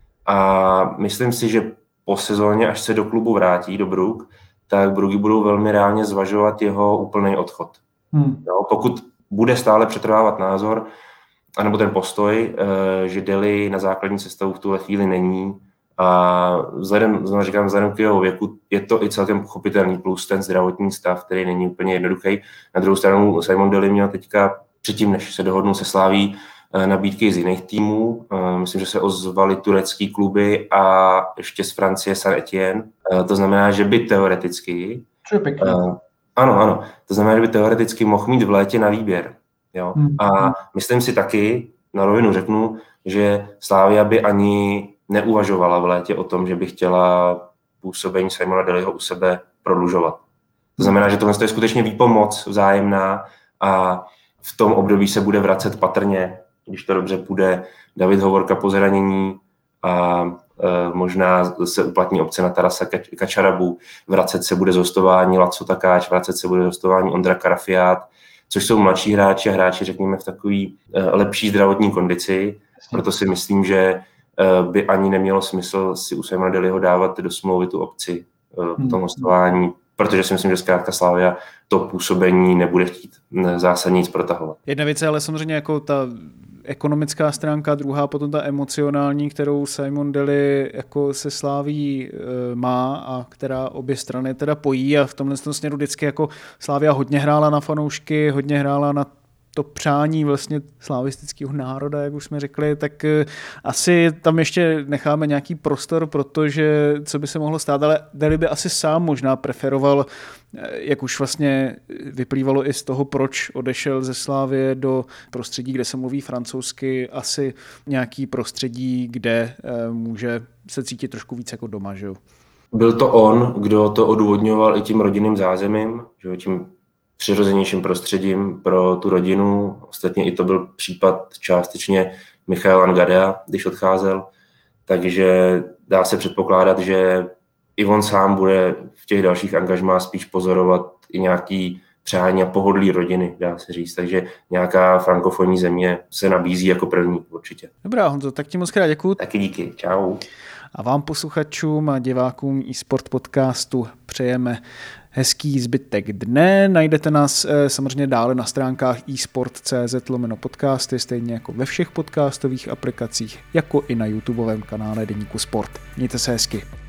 Speaker 7: A myslím si, že po sezóně, až se do klubu vrátí, do Brugg, tak Bruggy budou velmi reálně zvažovat jeho úplný odchod. Hmm. Jo, pokud bude stále přetrvávat názor, anebo ten postoj, že Daly na základní sestavu v tuhle chvíli není, a vzhledem, znamená, říkám, vzhledem k jeho věku je to i celkem pochopitelný, plus ten zdravotní stav, který není úplně jednoduchý. Na druhou stranu Simon Daly měl teďka předtím, než se dohodnou se Slaví, nabídky z jiných týmů. Myslím, že se ozvaly turecký kluby a ještě z Francie Saint-Étienne. To znamená, že by teoreticky...
Speaker 2: Co je pěkný.
Speaker 7: Ano, ano. To znamená, že by teoreticky mohl mít v létě na výběr. Jo? Hmm. A myslím si taky, na rovinu řeknu, že Slavia by ani neuvažovala v létě o tom, že by chtěla působení Simona Dalyho u sebe prodlužovat. To znamená, že tohle je skutečně výpomoc vzájemná a v tom období se bude vracet patrně, když to dobře půjde, David Hovorka po zranění a e, možná se uplatní opce na Tarasa Kačarabu, vracet se bude z hostování Laco Takáč, vracet se bude z hostování Ondra Karafiát, což jsou mladší hráči a hráči, řekněme, v takový e, lepší zdravotní kondici. Proto si myslím, že by ani nemělo smysl si u Simona Dalyho dávat do smlouvy tu opci. v tom hostování, protože si myslím, že zkrátka Slavia to působení nebude chtít zásadně nic protahovat.
Speaker 4: Jedna věc je ale samozřejmě jako ta ekonomická stránka, druhá potom ta emocionální, kterou Simon Daly jako se Slaví má a která obě strany teda pojí a v tomhle směru vždycky jako Slavia hodně hrála na fanoušky, hodně hrála na to přání vlastně slavistického národa, jak už jsme řekli, tak asi tam ještě necháme nějaký prostor, protože co by se mohlo stát, ale Daly by asi sám možná preferoval, jak už vlastně vyplývalo i z toho, proč odešel ze Slavie do prostředí, kde se mluví francouzsky, asi nějaký prostředí, kde může se cítit trošku víc jako doma, že jo?
Speaker 7: Byl to on, kdo to odůvodňoval i tím rodinným zázemím, že jo, tím přirozenějším prostředím pro tu rodinu. Ostatně i to byl případ částečně Michaela Ngadea, když odcházel. Takže dá se předpokládat, že i on sám bude v těch dalších angažmách spíš pozorovat i nějaký přání a pohodlí rodiny, dá se říct. Takže nějaká frankofonní země se nabízí jako první určitě.
Speaker 4: Dobrá, Honzo, tak ti moc krát děkuju.
Speaker 7: Taky díky, čau.
Speaker 4: A vám posluchačům a divákům eSport podcastu přejeme hezký zbytek dne. Najdete nás samozřejmě dále na stránkách esport.cz lomeno podcasty, stejně jako ve všech podcastových aplikacích, jako i na YouTubeovém kanále Deníku Sport. Mějte se hezky.